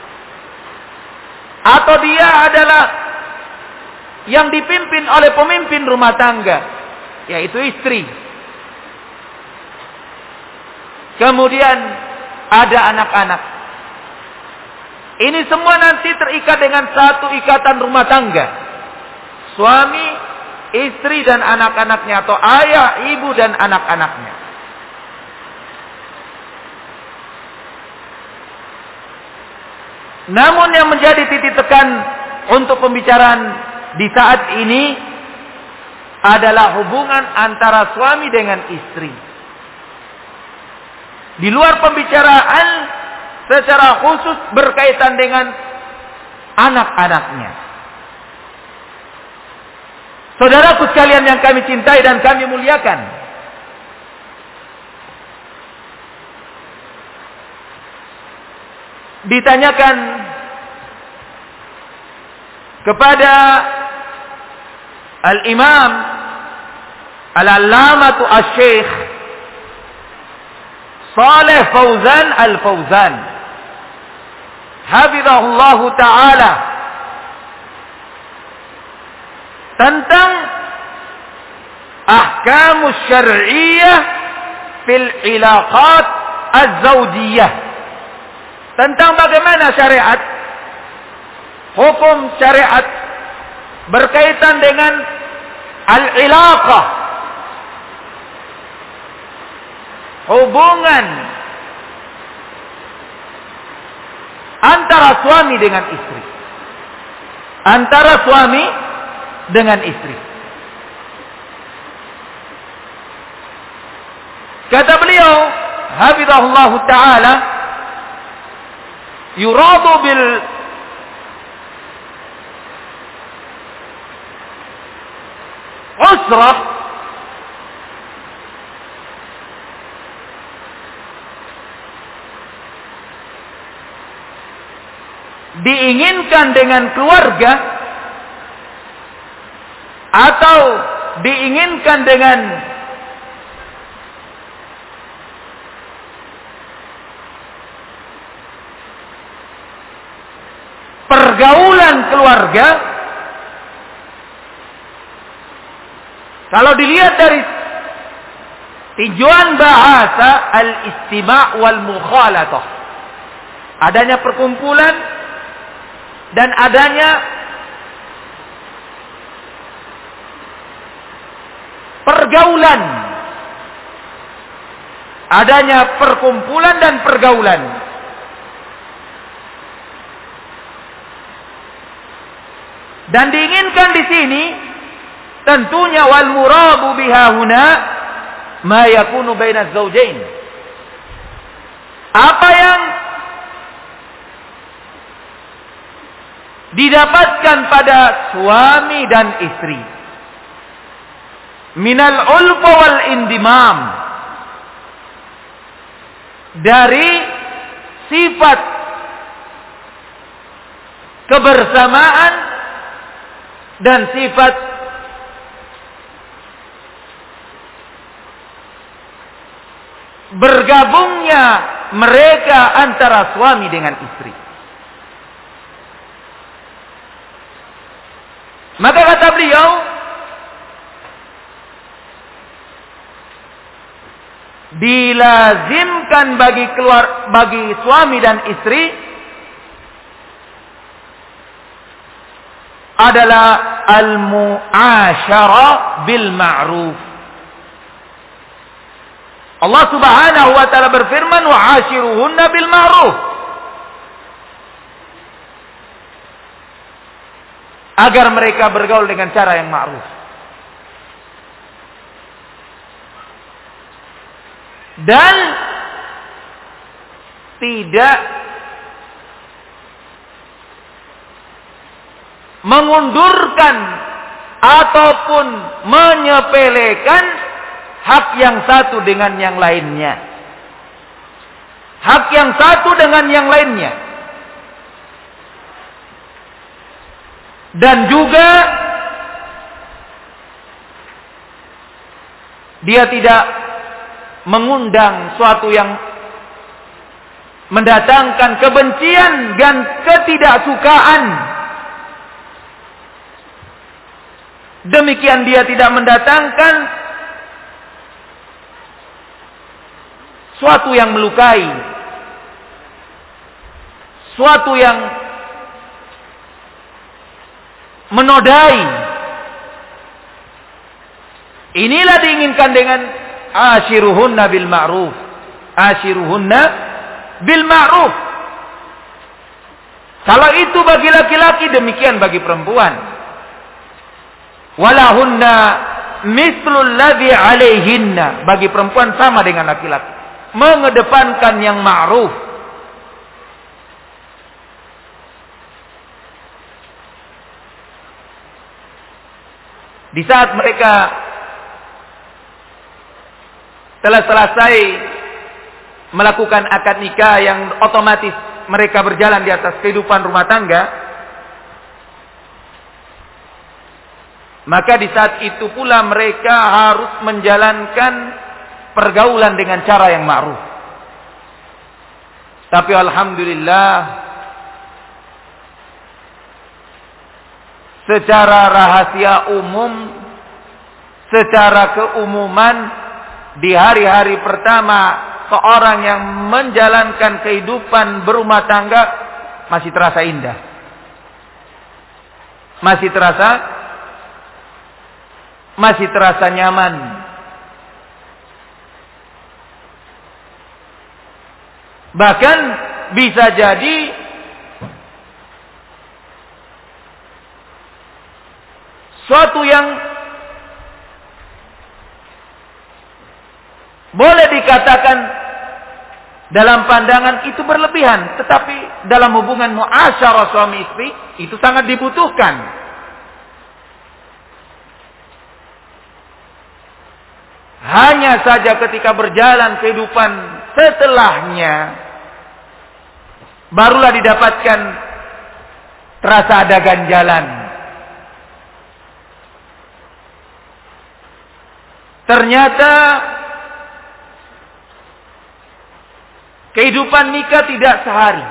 Atau dia adalah yang dipimpin oleh pemimpin rumah tangga, yaitu istri. Kemudian ada anak-anak. Ini semua nanti terikat dengan satu ikatan rumah tangga. Suami, istri dan anak-anaknya, atau ayah, ibu dan anak-anaknya. Namun yang menjadi titik tekan untuk pembicaraan di saat ini adalah hubungan antara suami dengan istri. Di luar pembicaraan secara khusus berkaitan dengan anak-anaknya. Saudaraku sekalian yang kami cintai dan kami muliakan, ditanyakan kepada Al-Imam Al-Allamatu Asy-Syaikh Shalih Fauzan Al-Fauzan hafizahullahu ta'ala tentang ahkamus syar'iyyah fil ilaqat az-zawjiyyah, tentang bagaimana syariat, hukum syariat berkaitan dengan al-ilaqah, hubungan antara suami dengan istri. Antara suami dengan istri. Kata beliau, hafizahullah ta'ala, yuradu bil usrah diinginkan dengan keluarga atau diinginkan dengan pergaulan keluarga, kalau dilihat dari tinjauan bahasa, al-istima' wal mukhalatah, adanya perkumpulan dan adanya pergaulan, adanya perkumpulan dan pergaulan. Dan diinginkan di sini tentunya wal muradu biha huna ma yakunu bainaz zawjain. Apa yang didapatkan pada suami dan istri minal ulfa wal indimam, dari sifat kebersamaan dan sifat bergabungnya mereka antara suami dengan istri. Maka kata beliau, dilazimkan bagi suami dan istri adalah al-mu'asyarah bil ma'ruf. Allah Subhanahu wa taala berfirman, wa'ashiruhunna bil ma'ruf. Agar mereka bergaul dengan cara yang ma'ruf. Dan tidak mengundurkan ataupun menyepelekan hak yang satu dengan yang lainnya. Hak yang satu dengan yang lainnya. Dan juga dia tidak mengundang suatu yang mendatangkan kebencian dan ketidaksukaan. Demikian dia tidak mendatangkan suatu yang melukai, suatu yang menodai. Inilah diinginkan dengan ashiruhunna bil ma'ruf. Ashiruhunna bil ma'ruf. Kalau itu bagi laki-laki, demikian bagi perempuan. Walahunna mislul ladzi alaihinna. Bagi perempuan sama dengan laki-laki, mengedepankan yang ma'ruf. Di saat mereka telah selesai melakukan akad nikah yang otomatis mereka berjalan di atas kehidupan rumah tangga, maka di saat itu pula mereka harus menjalankan pergaulan dengan cara yang ma'ruf. Tapi alhamdulillah, secara rahasia umum, secara keumuman, di hari-hari pertama seorang yang menjalankan kehidupan berumah tangga masih terasa indah, masih terasa nyaman. Bahkan bisa jadi suatu yang boleh dikatakan dalam pandangan itu berlebihan, tetapi dalam hubungan muasyarah suami istri itu sangat dibutuhkan. Hanya saja ketika berjalan kehidupan setelahnya, barulah didapatkan terasa ada ganjalan. Ternyata kehidupan nikah tidak sehari,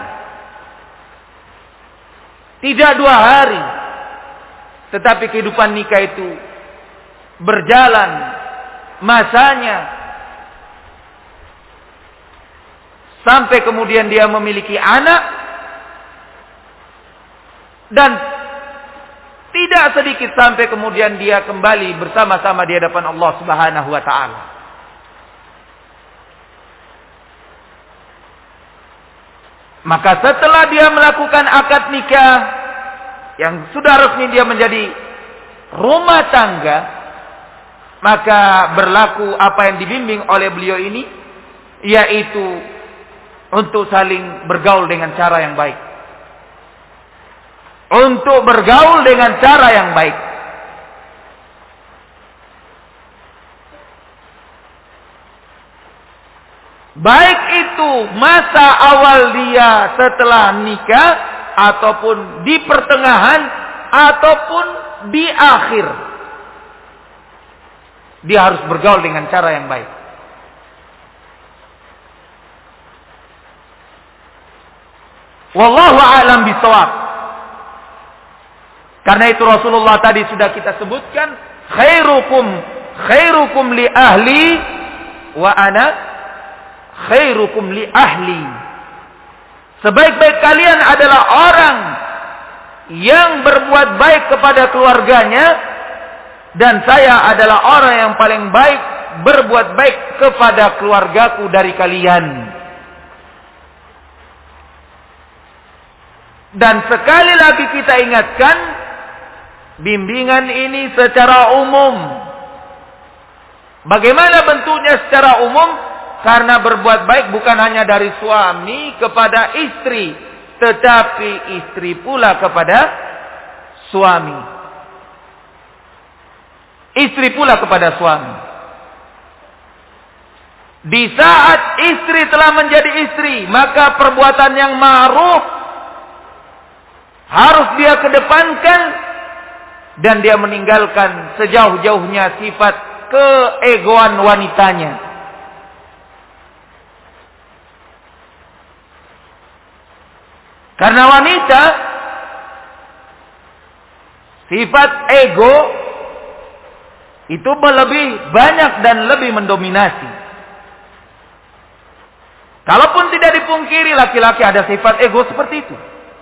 tidak 2 hari, tetapi kehidupan nikah itu berjalan masanya sampai kemudian dia memiliki anak, dan tidak sedikit sampai kemudian dia kembali bersama-sama di hadapan Allah Subhanahu wa taala. Maka setelah dia melakukan akad nikah yang sudah resmi dia menjadi rumah tangga, maka berlaku apa yang dibimbing oleh beliau ini, yaitu untuk saling bergaul dengan cara yang baik. Untuk bergaul dengan cara yang baik. Baik itu masa awal dia setelah nikah, ataupun di pertengahan, ataupun di akhir. Dia harus bergaul dengan cara yang baik. Wallahu a'lam bishawab. Karena itu Rasulullah tadi sudah kita sebutkan, khairukum li ahli wa ana khairukum li ahli. Sebaik-baik kalian adalah orang yang berbuat baik kepada keluarganya, dan saya adalah orang yang paling baik berbuat baik kepada keluargaku dari kalian. Dan sekali lagi kita ingatkan, bimbingan ini secara umum. Bagaimana bentuknya secara umum? Karena berbuat baik bukan hanya dari suami kepada istri, tetapi istri pula kepada suami. Istri pula kepada suami. Di saat istri telah menjadi istri, maka perbuatan yang ma'ruf harus dia kedepankan, dan dia meninggalkan sejauh-jauhnya sifat keegoan wanitanya. Karena wanita, sifat ego itu lebih banyak dan lebih mendominasi. Kalaupun tidak dipungkiri, laki-laki ada sifat ego seperti itu.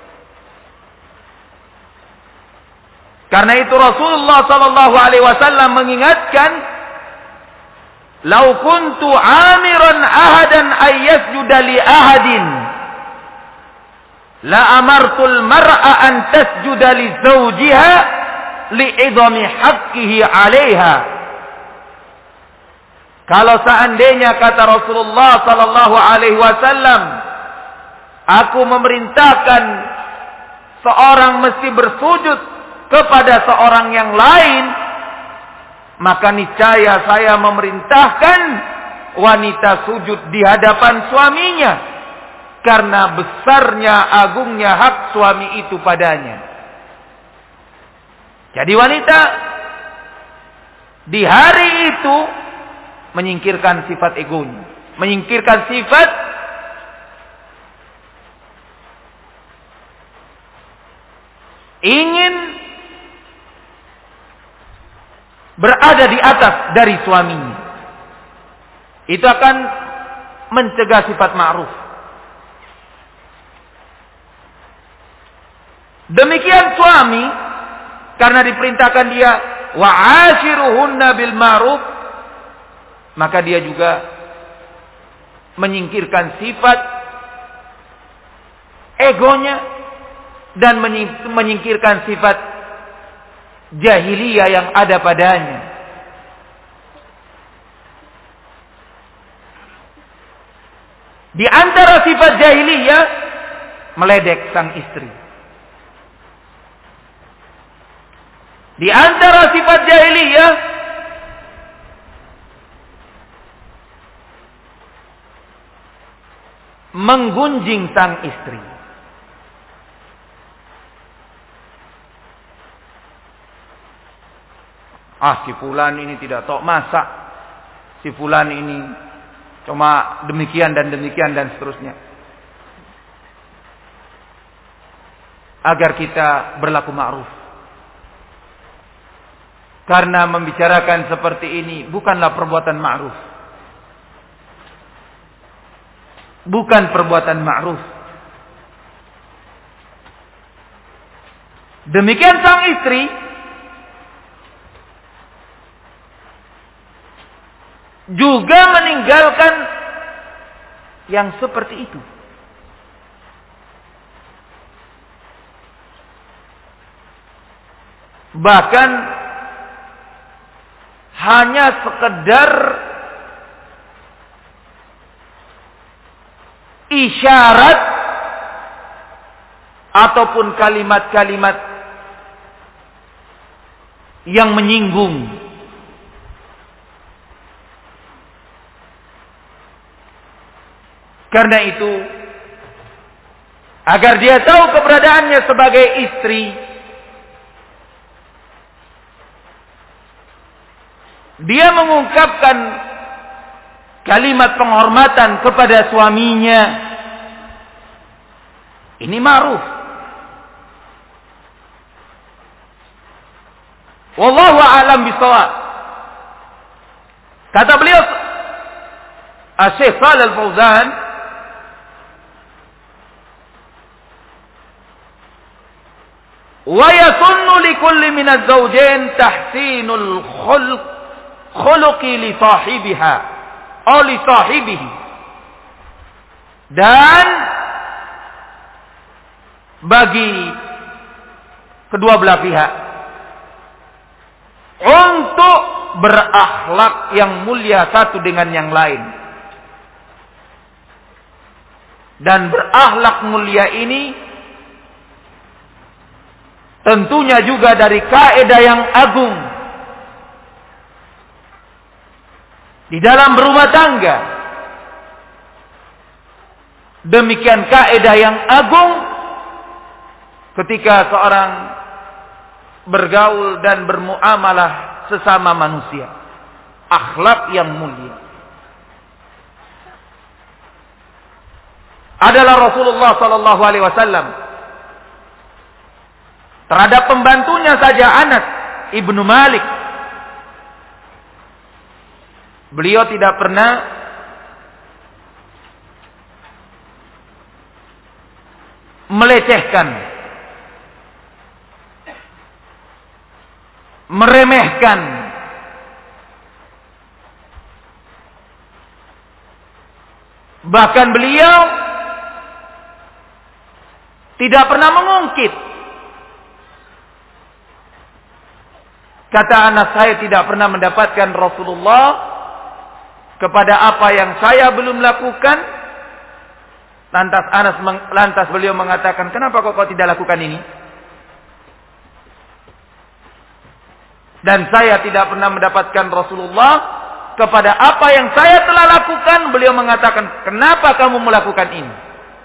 Karena itu Rasulullah sallallahu alaihi wasallam mengingatkan, "Lau kuntu amiran ahadan ay yasjuda li ahadin, la amartul mar'a an tasjuda li zawjiha li'idhami haqqihi 'alaiha." Kalau seandainya, kata Rasulullah sallallahu alaihi wasallam, aku memerintahkan seorang mesti bersujud kepada seorang yang lain, maka niscaya saya memerintahkan wanita sujud di hadapan suaminya, karena besarnya, agungnya hak suami itu padanya. Jadi wanita di hari itu menyingkirkan sifat egonya, menyingkirkan sifat ingin berada di atas dari suaminya. Itu akan mencegah sifat ma'ruf. Demikian suami, karena diperintahkan dia wa'ashiruhunna bil ma'ruf, maka dia juga menyingkirkan sifat egonya dan menyingkirkan sifat jahiliyah yang ada padanya. Di antara sifat jahiliyah, meledek sang istri. Di antara sifat jahiliyah, menggunjing sang istri. Si fulan ini tidak tahu masak. Si fulan ini cuma demikian dan seterusnya. Agar kita berlaku ma'ruf. Karena membicarakan seperti ini bukanlah perbuatan ma'ruf. Bukan perbuatan ma'ruf. Demikian sang istri juga meninggalkan yang seperti itu. Bahkan hanya sekedar isyarat ataupun kalimat-kalimat yang menyinggung. Karena itu agar dia tahu keberadaannya sebagai istri. Dia mengungkapkan kalimat penghormatan kepada suaminya. Ini ma'ruf. Wallahu a'lam bishawab. Kata beliau Syekh Shalih Al-Fauzan, wa yasunnu likulli min az-zawjayn tahsinul khuluqi li sahibiha aw li sahibihi. Dan bagi kedua belah pihak untuk berakhlak yang mulia satu dengan yang lain. Dan berakhlak mulia ini tentunya juga dari kaidah yang agung di dalam berumah tangga. Demikian kaidah yang agung ketika seorang bergaul dan bermuamalah sesama manusia. Akhlak yang mulia adalah Rasulullah sallallahu alaihi wasallam terhadap pembantunya saja, Anas ibnu Malik. Beliau tidak pernah melecehkan, meremehkan, bahkan beliau tidak pernah mengungkit. Kata Anas, saya tidak pernah mendapatkan Rasulullah kepada apa yang saya belum lakukan. Lantas beliau mengatakan, kenapa kau tidak lakukan ini? Dan saya tidak pernah mendapatkan Rasulullah kepada apa yang saya telah lakukan. Beliau mengatakan, kenapa kamu melakukan ini?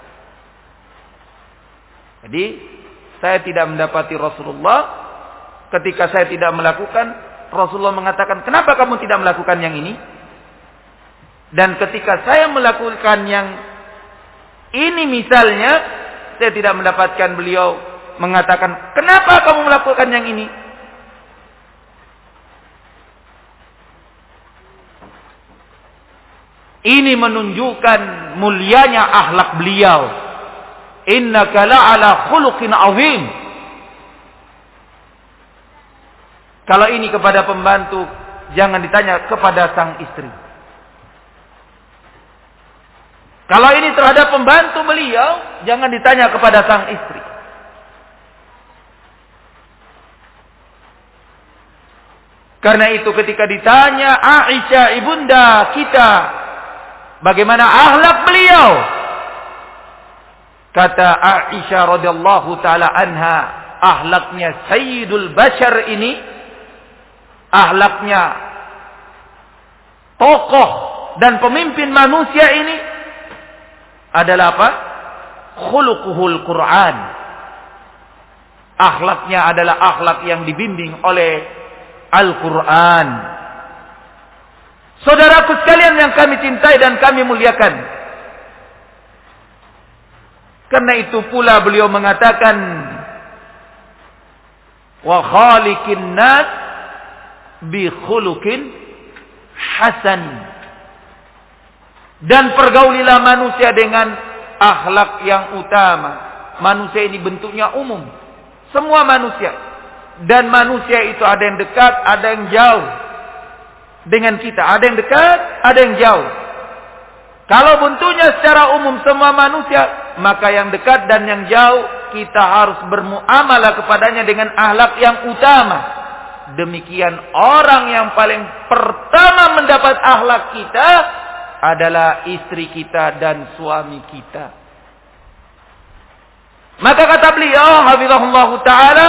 Jadi, saya tidak mendapati Rasulullah. Ketika saya tidak melakukan, Rasulullah mengatakan, kenapa kamu tidak melakukan yang ini? Dan ketika saya melakukan yang ini misalnya, saya tidak mendapatkan beliau mengatakan, kenapa kamu melakukan yang ini? Ini menunjukkan mulianya akhlak beliau. Innaka la'ala khuluqin azim. Kalau ini kepada pembantu, jangan ditanya kepada sang istri. Kalau ini terhadap pembantu beliau, jangan ditanya kepada sang istri. Karena itu ketika ditanya Aisyah ibunda kita, bagaimana akhlak beliau? Kata Aisyah radhiyallahu taala anha, akhlaknya Sayyidul Bashar ini, akhlaknya tokoh dan pemimpin manusia ini adalah apa? Khuluquhul Quran. Akhlaknya adalah akhlak yang dibimbing oleh Al-Quran. Saudaraku sekalian yang kami cintai dan kami muliakan, karena itu pula beliau mengatakan, wa khaliqin nas bi khuluqin hasan. Dan pergaulilah manusia dengan akhlak yang utama. Manusia ini bentuknya umum, semua manusia. Dan manusia itu ada yang dekat, ada yang jauh dengan kita. Ada yang dekat, ada yang jauh. Kalau bentuknya secara umum semua manusia, maka yang dekat dan yang jauh kita harus bermuamalah kepadanya dengan akhlak yang utama. Demikian orang yang paling pertama mendapat akhlak kita adalah istri kita dan suami kita. Maka kata beliau hafizahullah ta'ala,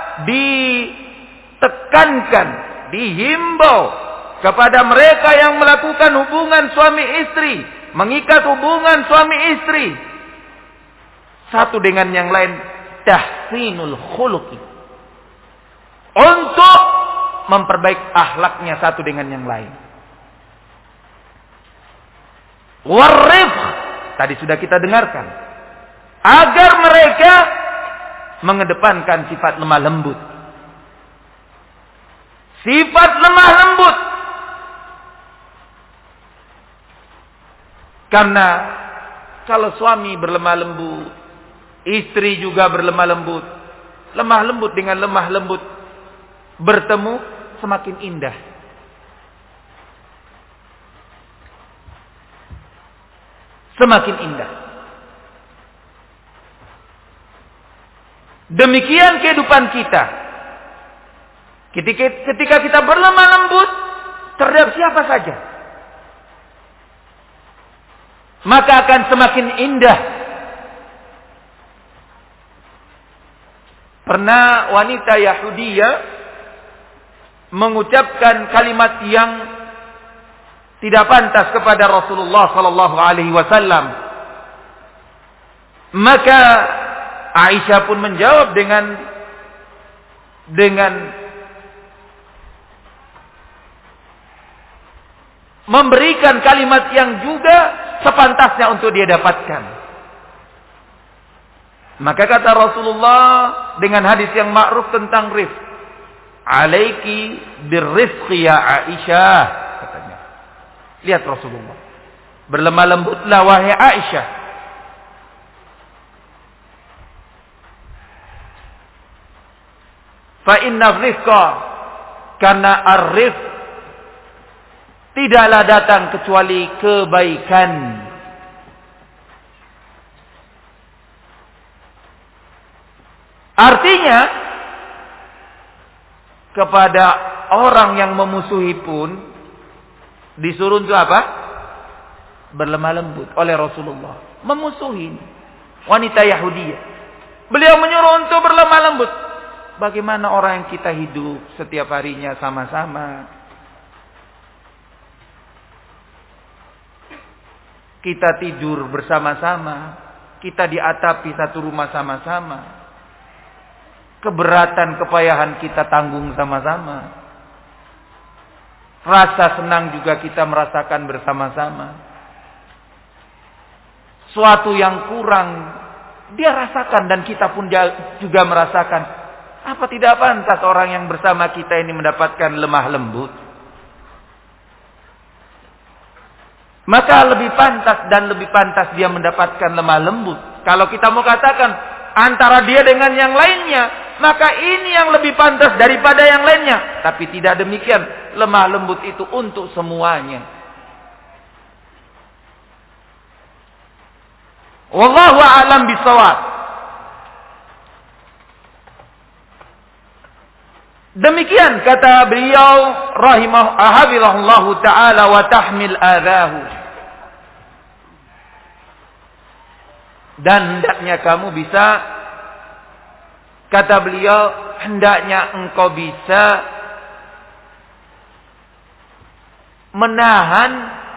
ditekankan, dihimbau kepada mereka yang melakukan hubungan suami istri, mengikat hubungan suami istri, satu dengan yang lain, tahsinul khuluqi, untuk memperbaiki akhlaknya satu dengan yang lain. Warifq, tadi sudah kita dengarkan, agar mereka mengedepankan sifat lemah lembut. Sifat lemah lembut. Karena kalau suami berlemah lembut, istri juga berlemah lembut. Lemah lembut dengan lemah lembut bertemu semakin indah. Semakin indah. Demikian kehidupan kita. Ketika kita berlemah lembut terhadap siapa saja, maka akan semakin indah. Pernah wanita Yahudiyah mengucapkan kalimat yang tidak pantas kepada Rasulullah sallallahu alaihi wasallam. Maka Aisyah pun menjawab dengan memberikan kalimat yang juga sepantasnya untuk dia dapatkan. Maka kata Rasulullah dengan hadis yang ma'ruf tentang rifq, "Alaiki birrifqi ya Aisyah," katanya. Lihat Rasulullah, berlemah lembutlah wahai Aisyah. Fa inna rifqa, karena ar-rifq tidaklah datang kecuali kebaikan. Artinya, kepada orang yang memusuhi pun disuruh untuk apa? Berlemah lembut oleh Rasulullah. Memusuhi wanita Yahudiyah, beliau menyuruh untuk berlemah lembut. Bagaimana orang yang kita hidup setiap harinya sama-sama, kita tidur bersama-sama, kita diatapi satu rumah sama-sama, keberatan kepayahan kita tanggung sama-sama, rasa senang juga kita merasakan bersama-sama. Suatu yang kurang dia rasakan dan kita pun juga merasakan. Apa tidak pantas orang yang bersama kita ini mendapatkan lemah lembut? Maka lebih pantas dia mendapatkan lemah lembut. Kalau kita mau katakan antara dia dengan yang lainnya, maka ini yang lebih pantas daripada yang lainnya. Tapi tidak demikian. Lemah lembut itu untuk semuanya. Wallahu a'lam bishawab. Demikian kata beliau rahimahullahu ta'ala, wa tahmil adahu. Dan hendaknya kamu bisa, kata beliau, hendaknya engkau bisa menahan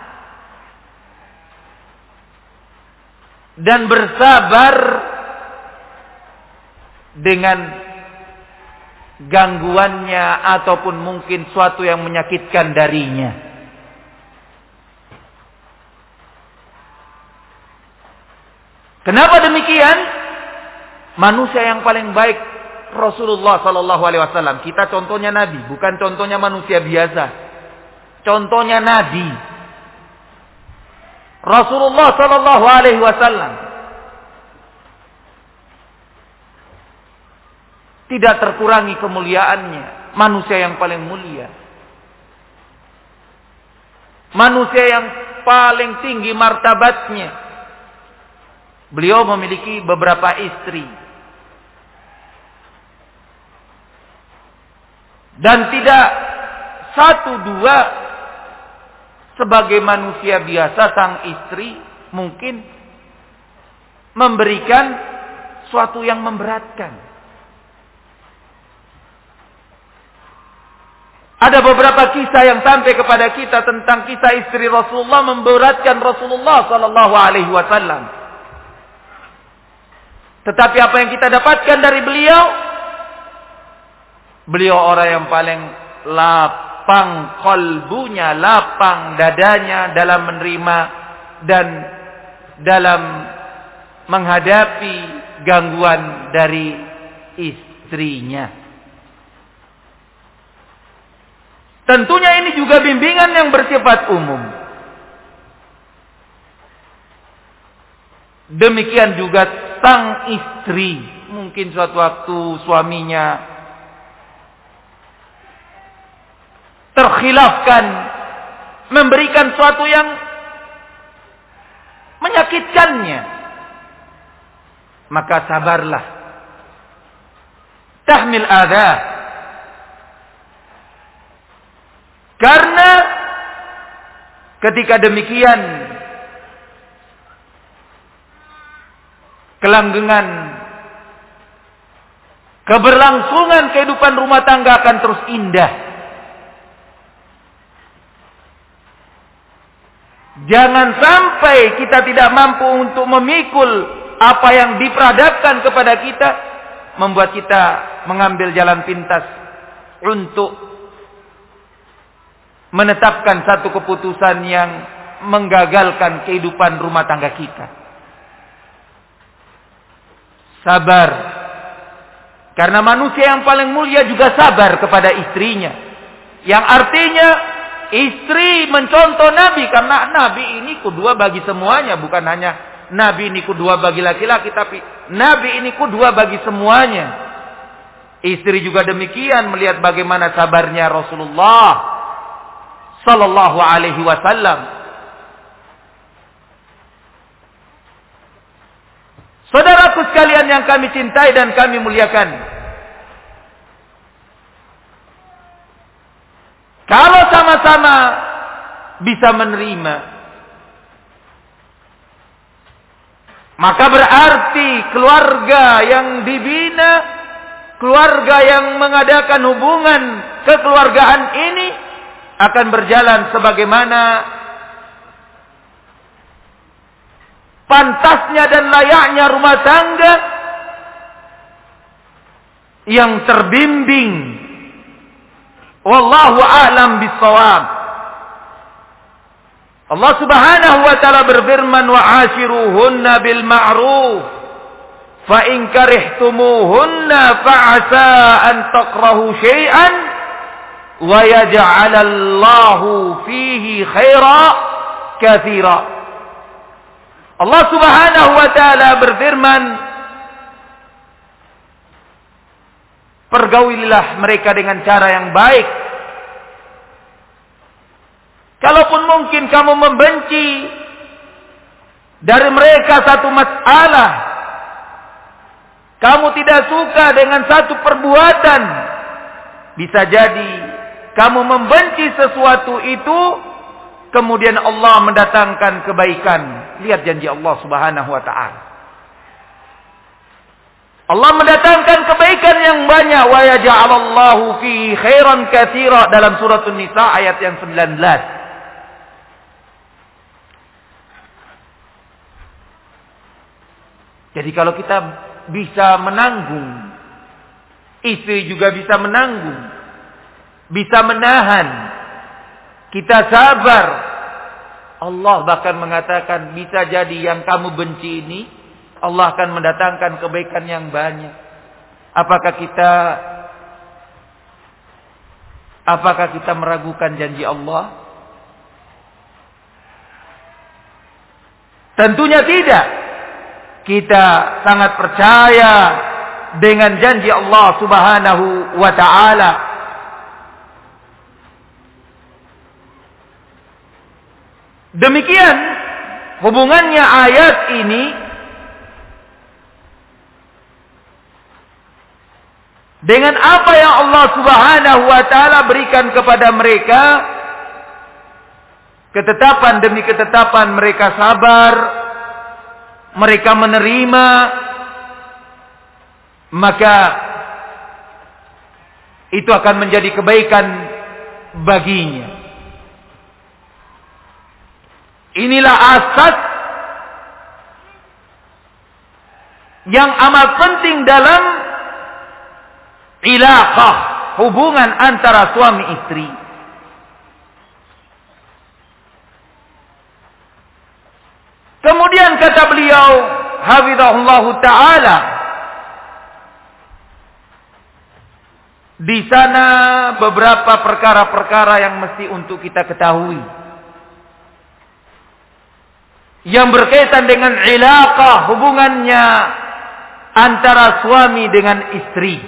dan bersabar dengan gangguannya ataupun mungkin suatu yang menyakitkan darinya. Kenapa demikian? Manusia yang paling baik Rasulullah sallallahu alaihi wasallam. Kita contohnya nabi, bukan contohnya manusia biasa. Contohnya nabi. Rasulullah sallallahu alaihi wasallam tidak terkurangi kemuliaannya. Manusia yang paling mulia. Manusia yang paling tinggi martabatnya. Beliau memiliki beberapa istri. Dan tidak satu dua sebagai manusia biasa sang istri mungkin memberikan suatu yang memberatkan. Ada beberapa kisah yang sampai kepada kita tentang kisah istri Rasulullah memberatkan Rasulullah sallallahu alaihi wasallam. Tetapi apa yang kita dapatkan dari beliau? Beliau orang yang paling lapang kalbunya, lapang dadanya dalam menerima dan dalam menghadapi gangguan dari istrinya. Tentunya ini juga bimbingan yang bersifat umum. Demikian juga sang istri. Mungkin suatu waktu suaminya terkhilafkan, memberikan suatu yang menyakitkannya. Maka sabarlah. Tahmil adha. Karena ketika demikian, kelanggengan, keberlangsungan kehidupan rumah tangga akan terus indah. Jangan sampai kita tidak mampu untuk memikul apa yang diperhadapkan kepada kita, membuat kita mengambil jalan pintas untuk menetapkan satu keputusan yang menggagalkan kehidupan rumah tangga kita. Sabar. Karena manusia yang paling mulia juga sabar kepada istrinya. Yang artinya istri mencontoh Nabi. Karena Nabi ini kedua bagi semuanya. Bukan hanya Nabi ini kedua bagi laki-laki. Tapi Nabi ini kedua bagi semuanya. Istri juga demikian melihat bagaimana sabarnya Rasulullah Sallallahu alaihi wasallam. Saudaraku sekalian yang kami cintai dan kami muliakan. Kalau sama-sama bisa menerima, maka berarti keluarga yang dibina, keluarga yang mengadakan hubungan kekeluargaan ini akan berjalan sebagaimana pantasnya dan layaknya rumah tangga yang terbimbing. Wallahu a'lam bissawab. Allah Subhanahu wa taala berfirman, wa ashiruhunna bil ma'ruf fa in karihtumuhunna fa'asa an takrahu syai'an wa yaj'alallahu fihi khaira katsira. Allah Subhanahu wa taala berfirman, pergaulilah mereka dengan cara yang baik. Kalaupun mungkin kamu membenci dari mereka satu masalah, kamu tidak suka dengan satu perbuatan, bisa jadi kamu membenci sesuatu itu, kemudian Allah mendatangkan kebaikan. Lihat janji Allah Subhanahu wa taala. Allah mendatangkan kebaikan yang banyak. Wa yaj'alallahu fihi khairan katsira dalam surat An-Nisa ayat yang 19. Jadi kalau kita bisa menanggung, istri juga bisa menanggung, bisa menahan, kita sabar, Allah bahkan mengatakan bisa jadi yang kamu benci ini Allah akan mendatangkan kebaikan yang banyak. Apakah kita meragukan janji Allah? Tentunya tidak. Kita sangat percaya dengan janji Allah Subhanahu wa taala. Demikian hubungannya ayat ini dengan apa yang Allah Subhanahu wa taala berikan kepada mereka, ketetapan demi ketetapan mereka sabar, mereka menerima, maka itu akan menjadi kebaikan baginya. Inilah asas yang amat penting dalam ilaqah, hubungan antara suami istri. Kemudian kata beliau, hafizahullahu ta'ala, di sana beberapa perkara-perkara yang mesti untuk kita ketahui, yang berkaitan dengan ilaqah, hubungannya antara suami dengan istri.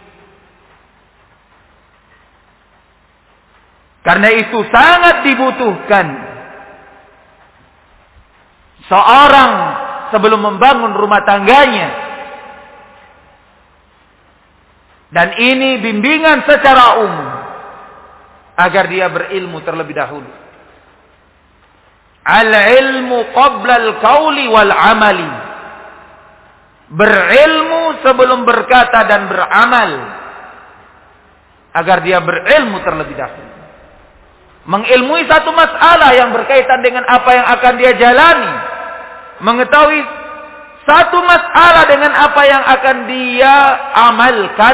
Karena itu sangat dibutuhkan seorang sebelum membangun rumah tangganya. Dan ini bimbingan secara umum agar dia berilmu terlebih dahulu. Al-ilmu qabla al-qawli wal-amali. Berilmu sebelum berkata dan beramal. Agar dia berilmu terlebih dahulu. Mengilmui satu masalah yang berkaitan dengan apa yang akan dia jalani. Mengetahui satu masalah dengan apa yang akan dia amalkan.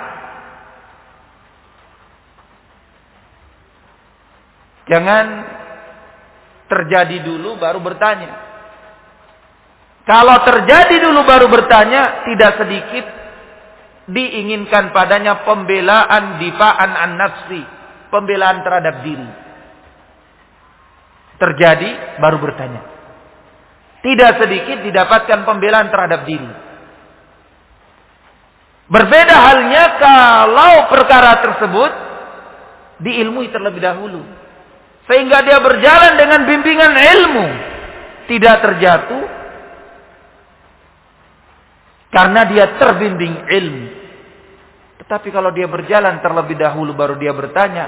Jangan terjadi dulu baru bertanya. Kalau terjadi dulu baru bertanya, tidak sedikit diinginkan padanya pembelaan difa'an an nafsi, pembelaan terhadap diri. Terjadi baru bertanya. Tidak sedikit didapatkan pembelaan terhadap diri. Berbeda halnya kalau perkara tersebut diilmui terlebih dahulu. Sehingga dia berjalan dengan bimbingan ilmu. Tidak terjatuh. Karena dia terbimbing ilmu. Tetapi kalau dia berjalan terlebih dahulu baru dia bertanya.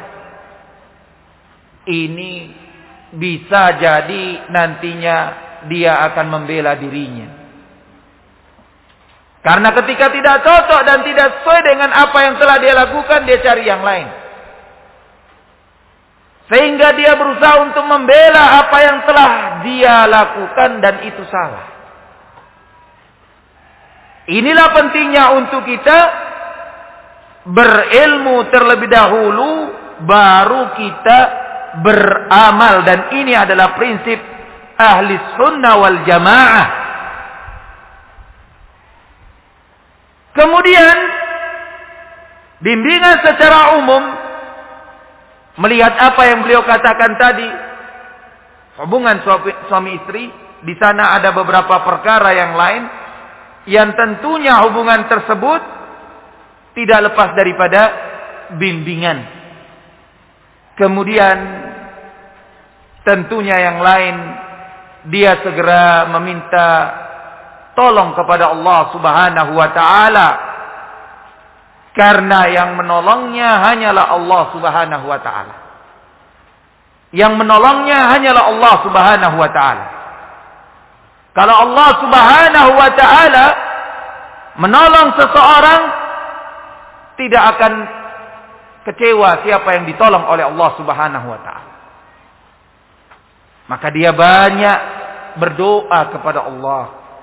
Ini bisa jadi nantinya dia akan membela dirinya. Karena ketika tidak cocok dan tidak sesuai dengan apa yang telah dia lakukan, dia cari yang lain. Sehingga dia berusaha untuk membela apa yang telah dia lakukan dan itu salah. Inilah pentingnya untuk kita berilmu terlebih dahulu, baru kita beramal. Dan ini adalah prinsip ahli sunnah wal jamaah. Kemudian bimbingan secara umum, melihat apa yang beliau katakan tadi, hubungan suami istri, di sana ada beberapa perkara yang lain yang tentunya hubungan tersebut tidak lepas daripada bimbingan. Kemudian tentunya yang lain, dia segera meminta tolong kepada Allah Subhanahu wa ta'ala. Karena yang menolongnya hanyalah Allah Subhanahu wa ta'ala. Yang menolongnya hanyalah Allah Subhanahu wa ta'ala. Kalau Allah Subhanahu wa ta'ala menolong seseorang, tidak akan kecewa siapa yang ditolong oleh Allah Subhanahu wa ta'ala. Maka dia banyak berdoa kepada Allah.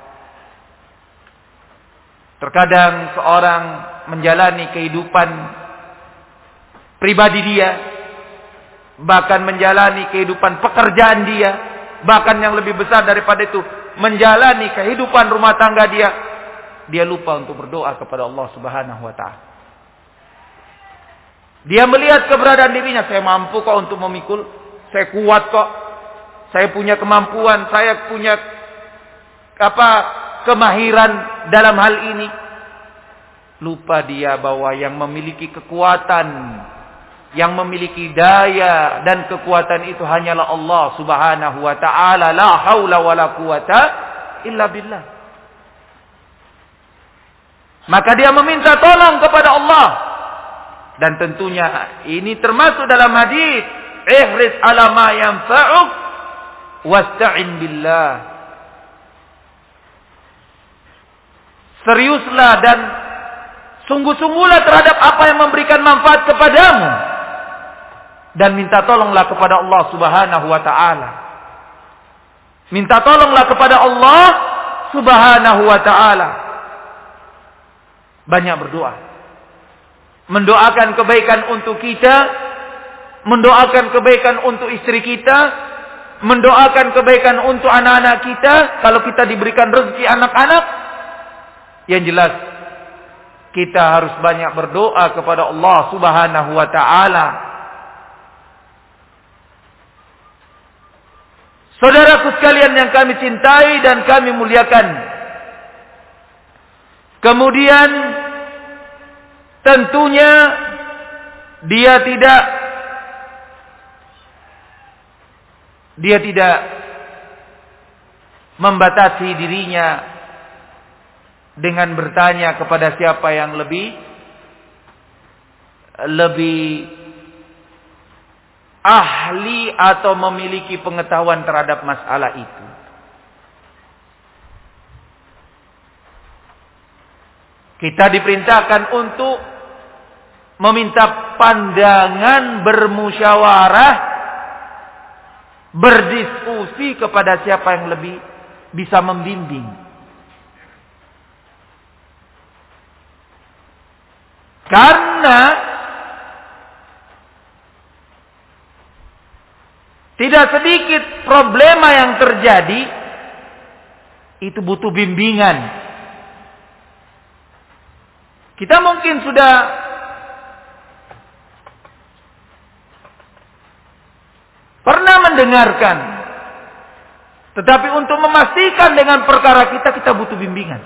Terkadang seorang menjalani kehidupan pribadi dia, bahkan menjalani kehidupan pekerjaan dia, bahkan yang lebih besar daripada itu, menjalani kehidupan rumah tangga dia, dia lupa untuk berdoa kepada Allah Subhanahu wa ta'ala. Dia melihat keberadaan dirinya, saya mampu kok untuk memikul, saya kuat kok, saya punya kemampuan, saya punya kemahiran dalam hal ini. Lupa dia bahwa yang memiliki kekuatan, yang memiliki daya dan kekuatan itu hanyalah Allah Subhanahu wa ta'ala. La haula wa la quwata illa billah. Maka dia meminta tolong kepada Allah. Dan tentunya ini termasuk dalam hadis, ihris ala ma yanfa'uk wasta'in billah. Seriuslah dan sungguh-sungguhlah terhadap apa yang memberikan manfaat kepadamu. Dan minta tolonglah kepada Allah Subhanahu wa ta'ala. Minta tolonglah kepada Allah Subhanahu wa ta'ala. Banyak berdoa. Mendoakan kebaikan untuk kita, mendoakan kebaikan untuk istri kita, mendoakan kebaikan untuk anak-anak kita. Kalau kita diberikan rezeki anak-anak, yang jelas kita harus banyak berdoa kepada Allah Subhanahu wa taala. Saudaraku sekalian yang kami cintai dan kami muliakan. Kemudian tentunya dia tidak membatasi dirinya dengan bertanya kepada siapa yang lebih ahli atau memiliki pengetahuan terhadap masalah itu. Kita diperintahkan untuk meminta pandangan, bermusyawarah, berdiskusi kepada siapa yang lebih bisa membimbing. Karena tidak sedikit problema yang terjadi itu butuh bimbingan. Kita mungkin sudah pernah mendengarkan, tetapi untuk memastikan dengan perkara kita butuh bimbingan.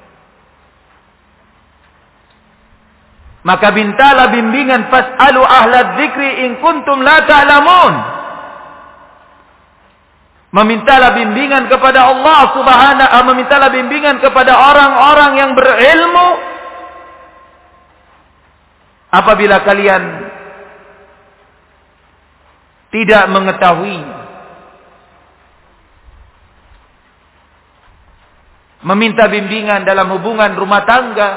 Maka mintalah bimbingan, fas'alu ahla dzikri in kuntum la ta'lamun. Memintalah bimbingan kepada Allah Subhanahu, memintalah bimbingan kepada orang-orang yang berilmu. Apabila kalian tidak mengetahui, meminta bimbingan dalam hubungan rumah tangga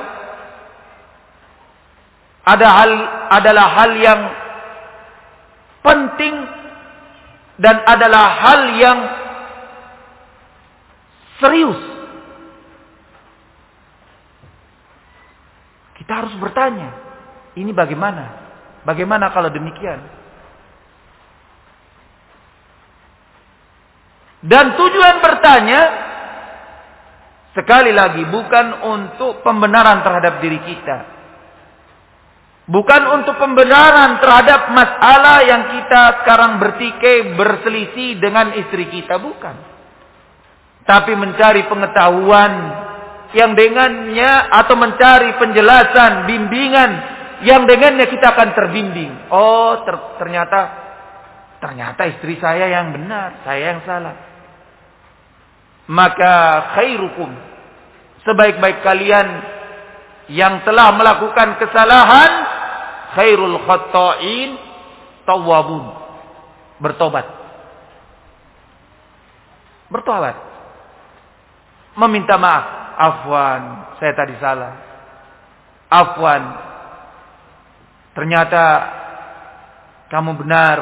adalah hal yang penting dan adalah hal yang serius. Kita harus bertanya, ini bagaimana? Bagaimana kalau demikian? Dan tujuan bertanya, sekali lagi, bukan untuk pembenaran terhadap diri kita. Bukan untuk pembenaran terhadap masalah yang kita sekarang bertikai, berselisih dengan istri kita. Bukan. Tapi mencari pengetahuan yang dengannya, atau mencari penjelasan, bimbingan yang dengannya kita akan terbimbing. Oh, ternyata istri saya yang benar, saya yang salah. Maka khairukum, sebaik-baik kalian yang telah melakukan kesalahan, khairul khatta'in tawwabun, bertobat. Meminta maaf. Afwan, saya tadi salah. Afwan, ternyata kamu benar,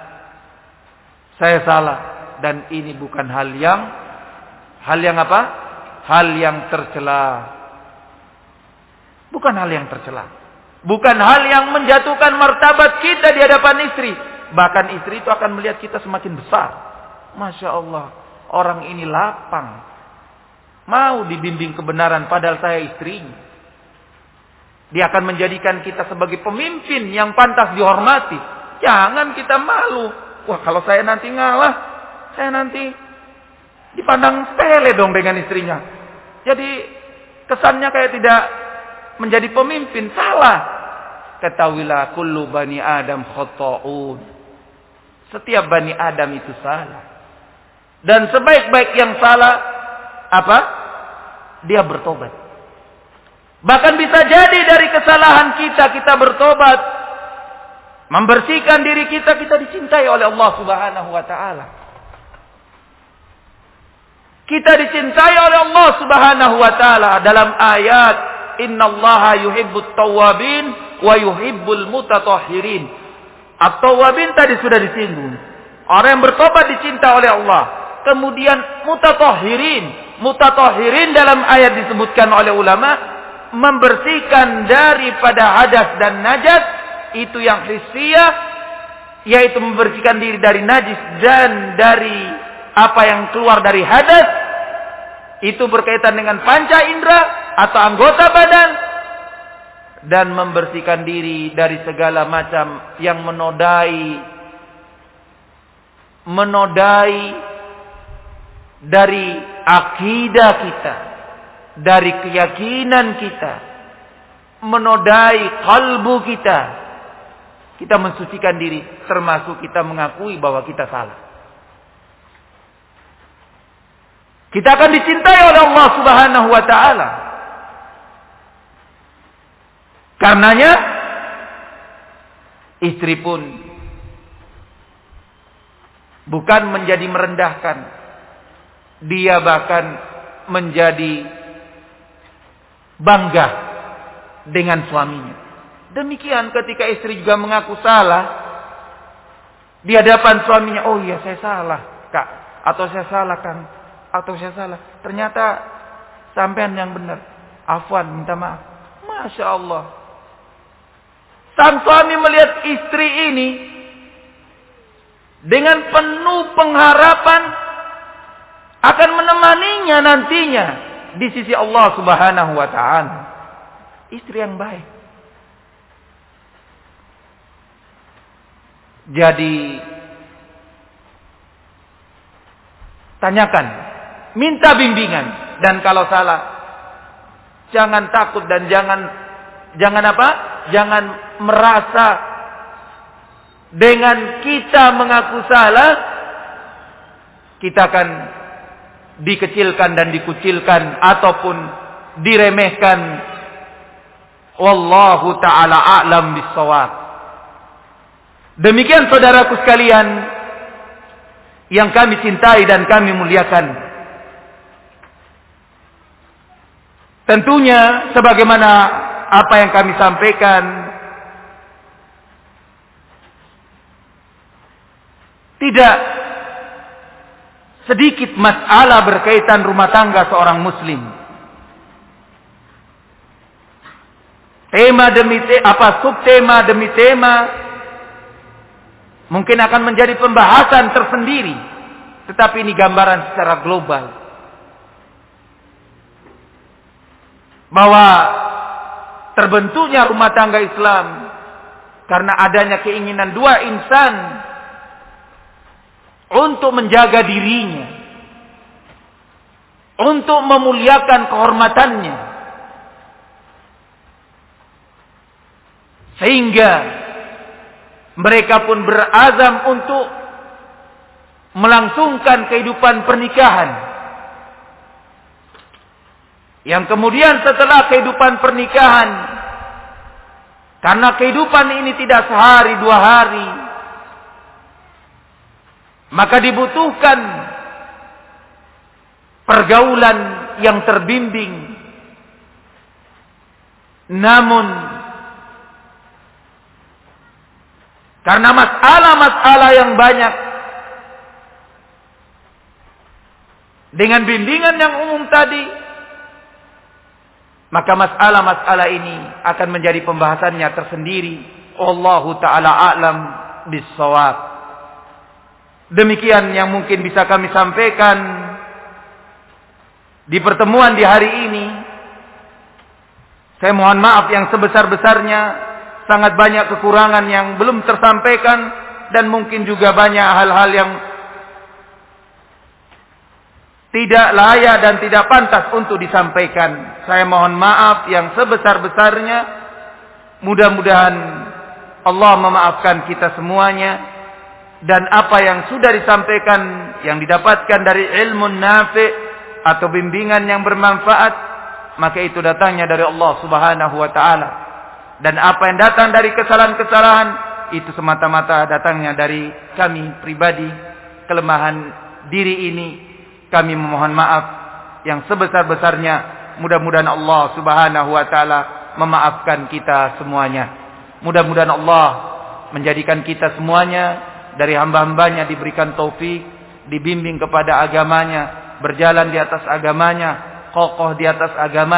saya salah, dan ini bukan hal yang apa? Hal yang tercela. Bukan hal yang tercela. Bukan hal yang menjatuhkan martabat kita di hadapan istri. Bahkan istri itu akan melihat kita semakin besar. Masya Allah, orang ini lapang, mau dibimbing kebenaran, padahal saya istrinya. Dia akan menjadikan kita sebagai pemimpin yang pantas dihormati. Jangan kita malu. Wah, kalau saya nanti ngalah, saya nanti dipandang sepele dong dengan istrinya. Jadi kesannya kayak tidak menjadi pemimpin. Salah. Ketahuilah, kullu bani Adam khata'un. Setiap bani Adam itu salah. Dan sebaik-baik yang salah, apa? Dia bertobat. Bahkan bisa jadi dari kesalahan kita bertobat, membersihkan diri kita dicintai oleh Allah Subhanahu wa taala. Kita dicintai oleh Allah Subhanahu wa taala dalam ayat innallaha yuhibbut tawwabin wa yuhibbul mutatahhirin. At-tawwabin tadi sudah disinggung. Orang yang bertobat dicintai oleh Allah. Kemudian mutatahhirin dalam ayat disebutkan oleh ulama membersihkan daripada hadas dan najis, itu yang hissiyah, yaitu membersihkan diri dari najis dan dari apa yang keluar dari hadas. Itu berkaitan dengan panca indera atau anggota badan. Dan membersihkan diri dari segala macam yang menodai dari akidah kita, dari keyakinan kita, menodai kalbu kita. Kita mensucikan diri, termasuk kita mengakui bahwa kita salah. Kita akan dicintai oleh Allah Subhanahu wa taala. Karenanya istri pun bukan menjadi merendahkan, dia bahkan menjadi bangga dengan suaminya. Demikian ketika istri juga mengaku salah di hadapan suaminya, oh iya saya salah kak, atau saya salah kang, atau saya salah. Ternyata sampean yang benar, afwan, minta maaf. Masya Allah. Sang suami melihat istri ini dengan penuh pengharapan akan menemaninya nantinya di sisi Allah Subhanahu wa taala. Istri yang baik. Jadi tanyakan, minta bimbingan, dan kalau salah jangan takut dan jangan apa? Jangan merasa dengan kita mengaku salah kita akan dikecilkan dan dikucilkan ataupun diremehkan. Wallahu ta'ala a'lam bis-shawab. Demikian saudaraku sekalian yang kami cintai dan kami muliakan. Tentunya sebagaimana apa yang kami sampaikan, tidak sedikit masalah berkaitan rumah tangga seorang muslim. Tema demi subtema demi tema mungkin akan menjadi pembahasan tersendiri, tetapi ini gambaran secara global bahwa terbentuknya rumah tangga Islam karena adanya keinginan dua insan untuk menjaga dirinya, untuk memuliakan kehormatannya, sehingga mereka pun berazam untuk melangsungkan kehidupan pernikahan. Yang kemudian setelah kehidupan pernikahan, karena kehidupan ini tidak sehari dua hari, maka dibutuhkan pergaulan yang terbimbing. Namun karena masalah-masalah yang banyak, dengan bimbingan yang umum tadi, maka masalah-masalah ini akan menjadi pembahasannya tersendiri. Wallahu ta'ala a'lam bis-shawab. Demikian yang mungkin bisa kami sampaikan di pertemuan di hari ini. Saya mohon maaf yang sebesar-besarnya, sangat banyak kekurangan yang belum tersampaikan, dan mungkin juga banyak hal-hal yang tidak layak dan tidak pantas untuk disampaikan. Saya mohon maaf yang sebesar-besarnya. Mudah-mudahan Allah memaafkan kita semuanya, dan apa yang sudah disampaikan, yang didapatkan dari ilmu nafi' atau bimbingan yang bermanfaat, maka itu datangnya dari Allah Subhanahu wa taala. Dan apa yang datang dari kesalahan-kesalahan, itu semata-mata datangnya dari kami pribadi, kelemahan diri ini. Kami memohon maaf yang sebesar-besarnya. Mudah-mudahan Allah Subhanahu wa taala memaafkan kita semuanya. Mudah-mudahan Allah menjadikan kita semuanya dari hamba-hambanya diberikan taufik, dibimbing kepada agamanya, berjalan di atas agamanya, kokoh di atas agamanya,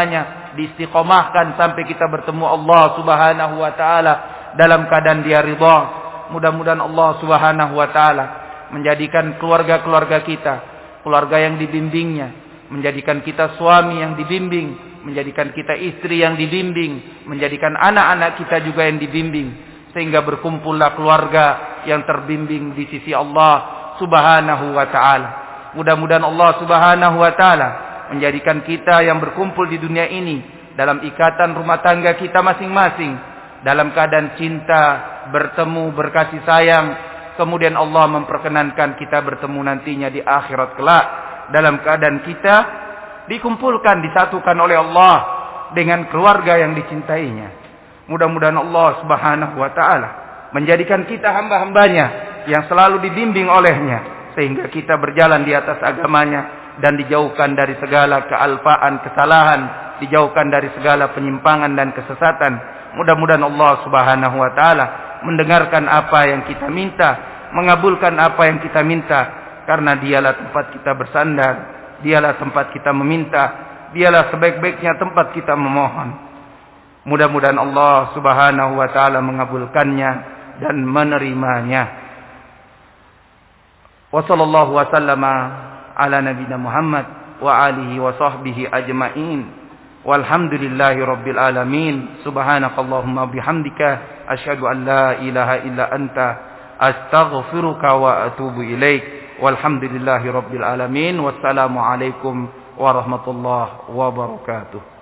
diistiqomahkan sampai kita bertemu Allah Subhanahu wa taala dalam keadaan dia ridha. Mudah-mudahan Allah Subhanahu wa taala menjadikan keluarga-keluarga kita keluarga yang dibimbingnya, menjadikan kita suami yang dibimbing, menjadikan kita istri yang dibimbing, menjadikan anak-anak kita juga yang dibimbing, sehingga berkumpullah keluarga yang terbimbing di sisi Allah Subhanahu wa taala. Mudah-mudahan Allah Subhanahu wa taala menjadikan kita yang berkumpul di dunia ini dalam ikatan rumah tangga kita masing-masing, dalam keadaan cinta, bertemu, berkasih sayang. Kemudian Allah memperkenankan kita bertemu nantinya di akhirat kelak dalam keadaan kita dikumpulkan, disatukan oleh Allah dengan keluarga yang dicintainya. Mudah-mudahan Allah Subhanahu wa taala menjadikan kita hamba-hambanya yang selalu dibimbing olehnya, sehingga kita berjalan di atas agamanya dan dijauhkan dari segala kealpaan, kesalahan, dijauhkan dari segala penyimpangan dan kesesatan. Mudah-mudahan Allah Subhanahu wa taala mendengarkan apa yang kita minta, mengabulkan apa yang kita minta, karena dialah tempat kita bersandar, dialah tempat kita meminta, dialah sebaik-baiknya tempat kita memohon. Mudah-mudahan Allah Subhanahu wa taala mengabulkannya dan menerimanya. Wa sallallahu wa sallama ala nabiyina Muhammad wa alihi wa sahbihi ajma'in. Walhamdulillahi rabbil alamin. Subhanakallahumma bihamdika asyhadu an la ilaha illa anta astaghfiruka wa atubu ilaik. Walhamdulillahi rabbil alamin. Wassalamu alaikum warahmatullahi wabarakatuh.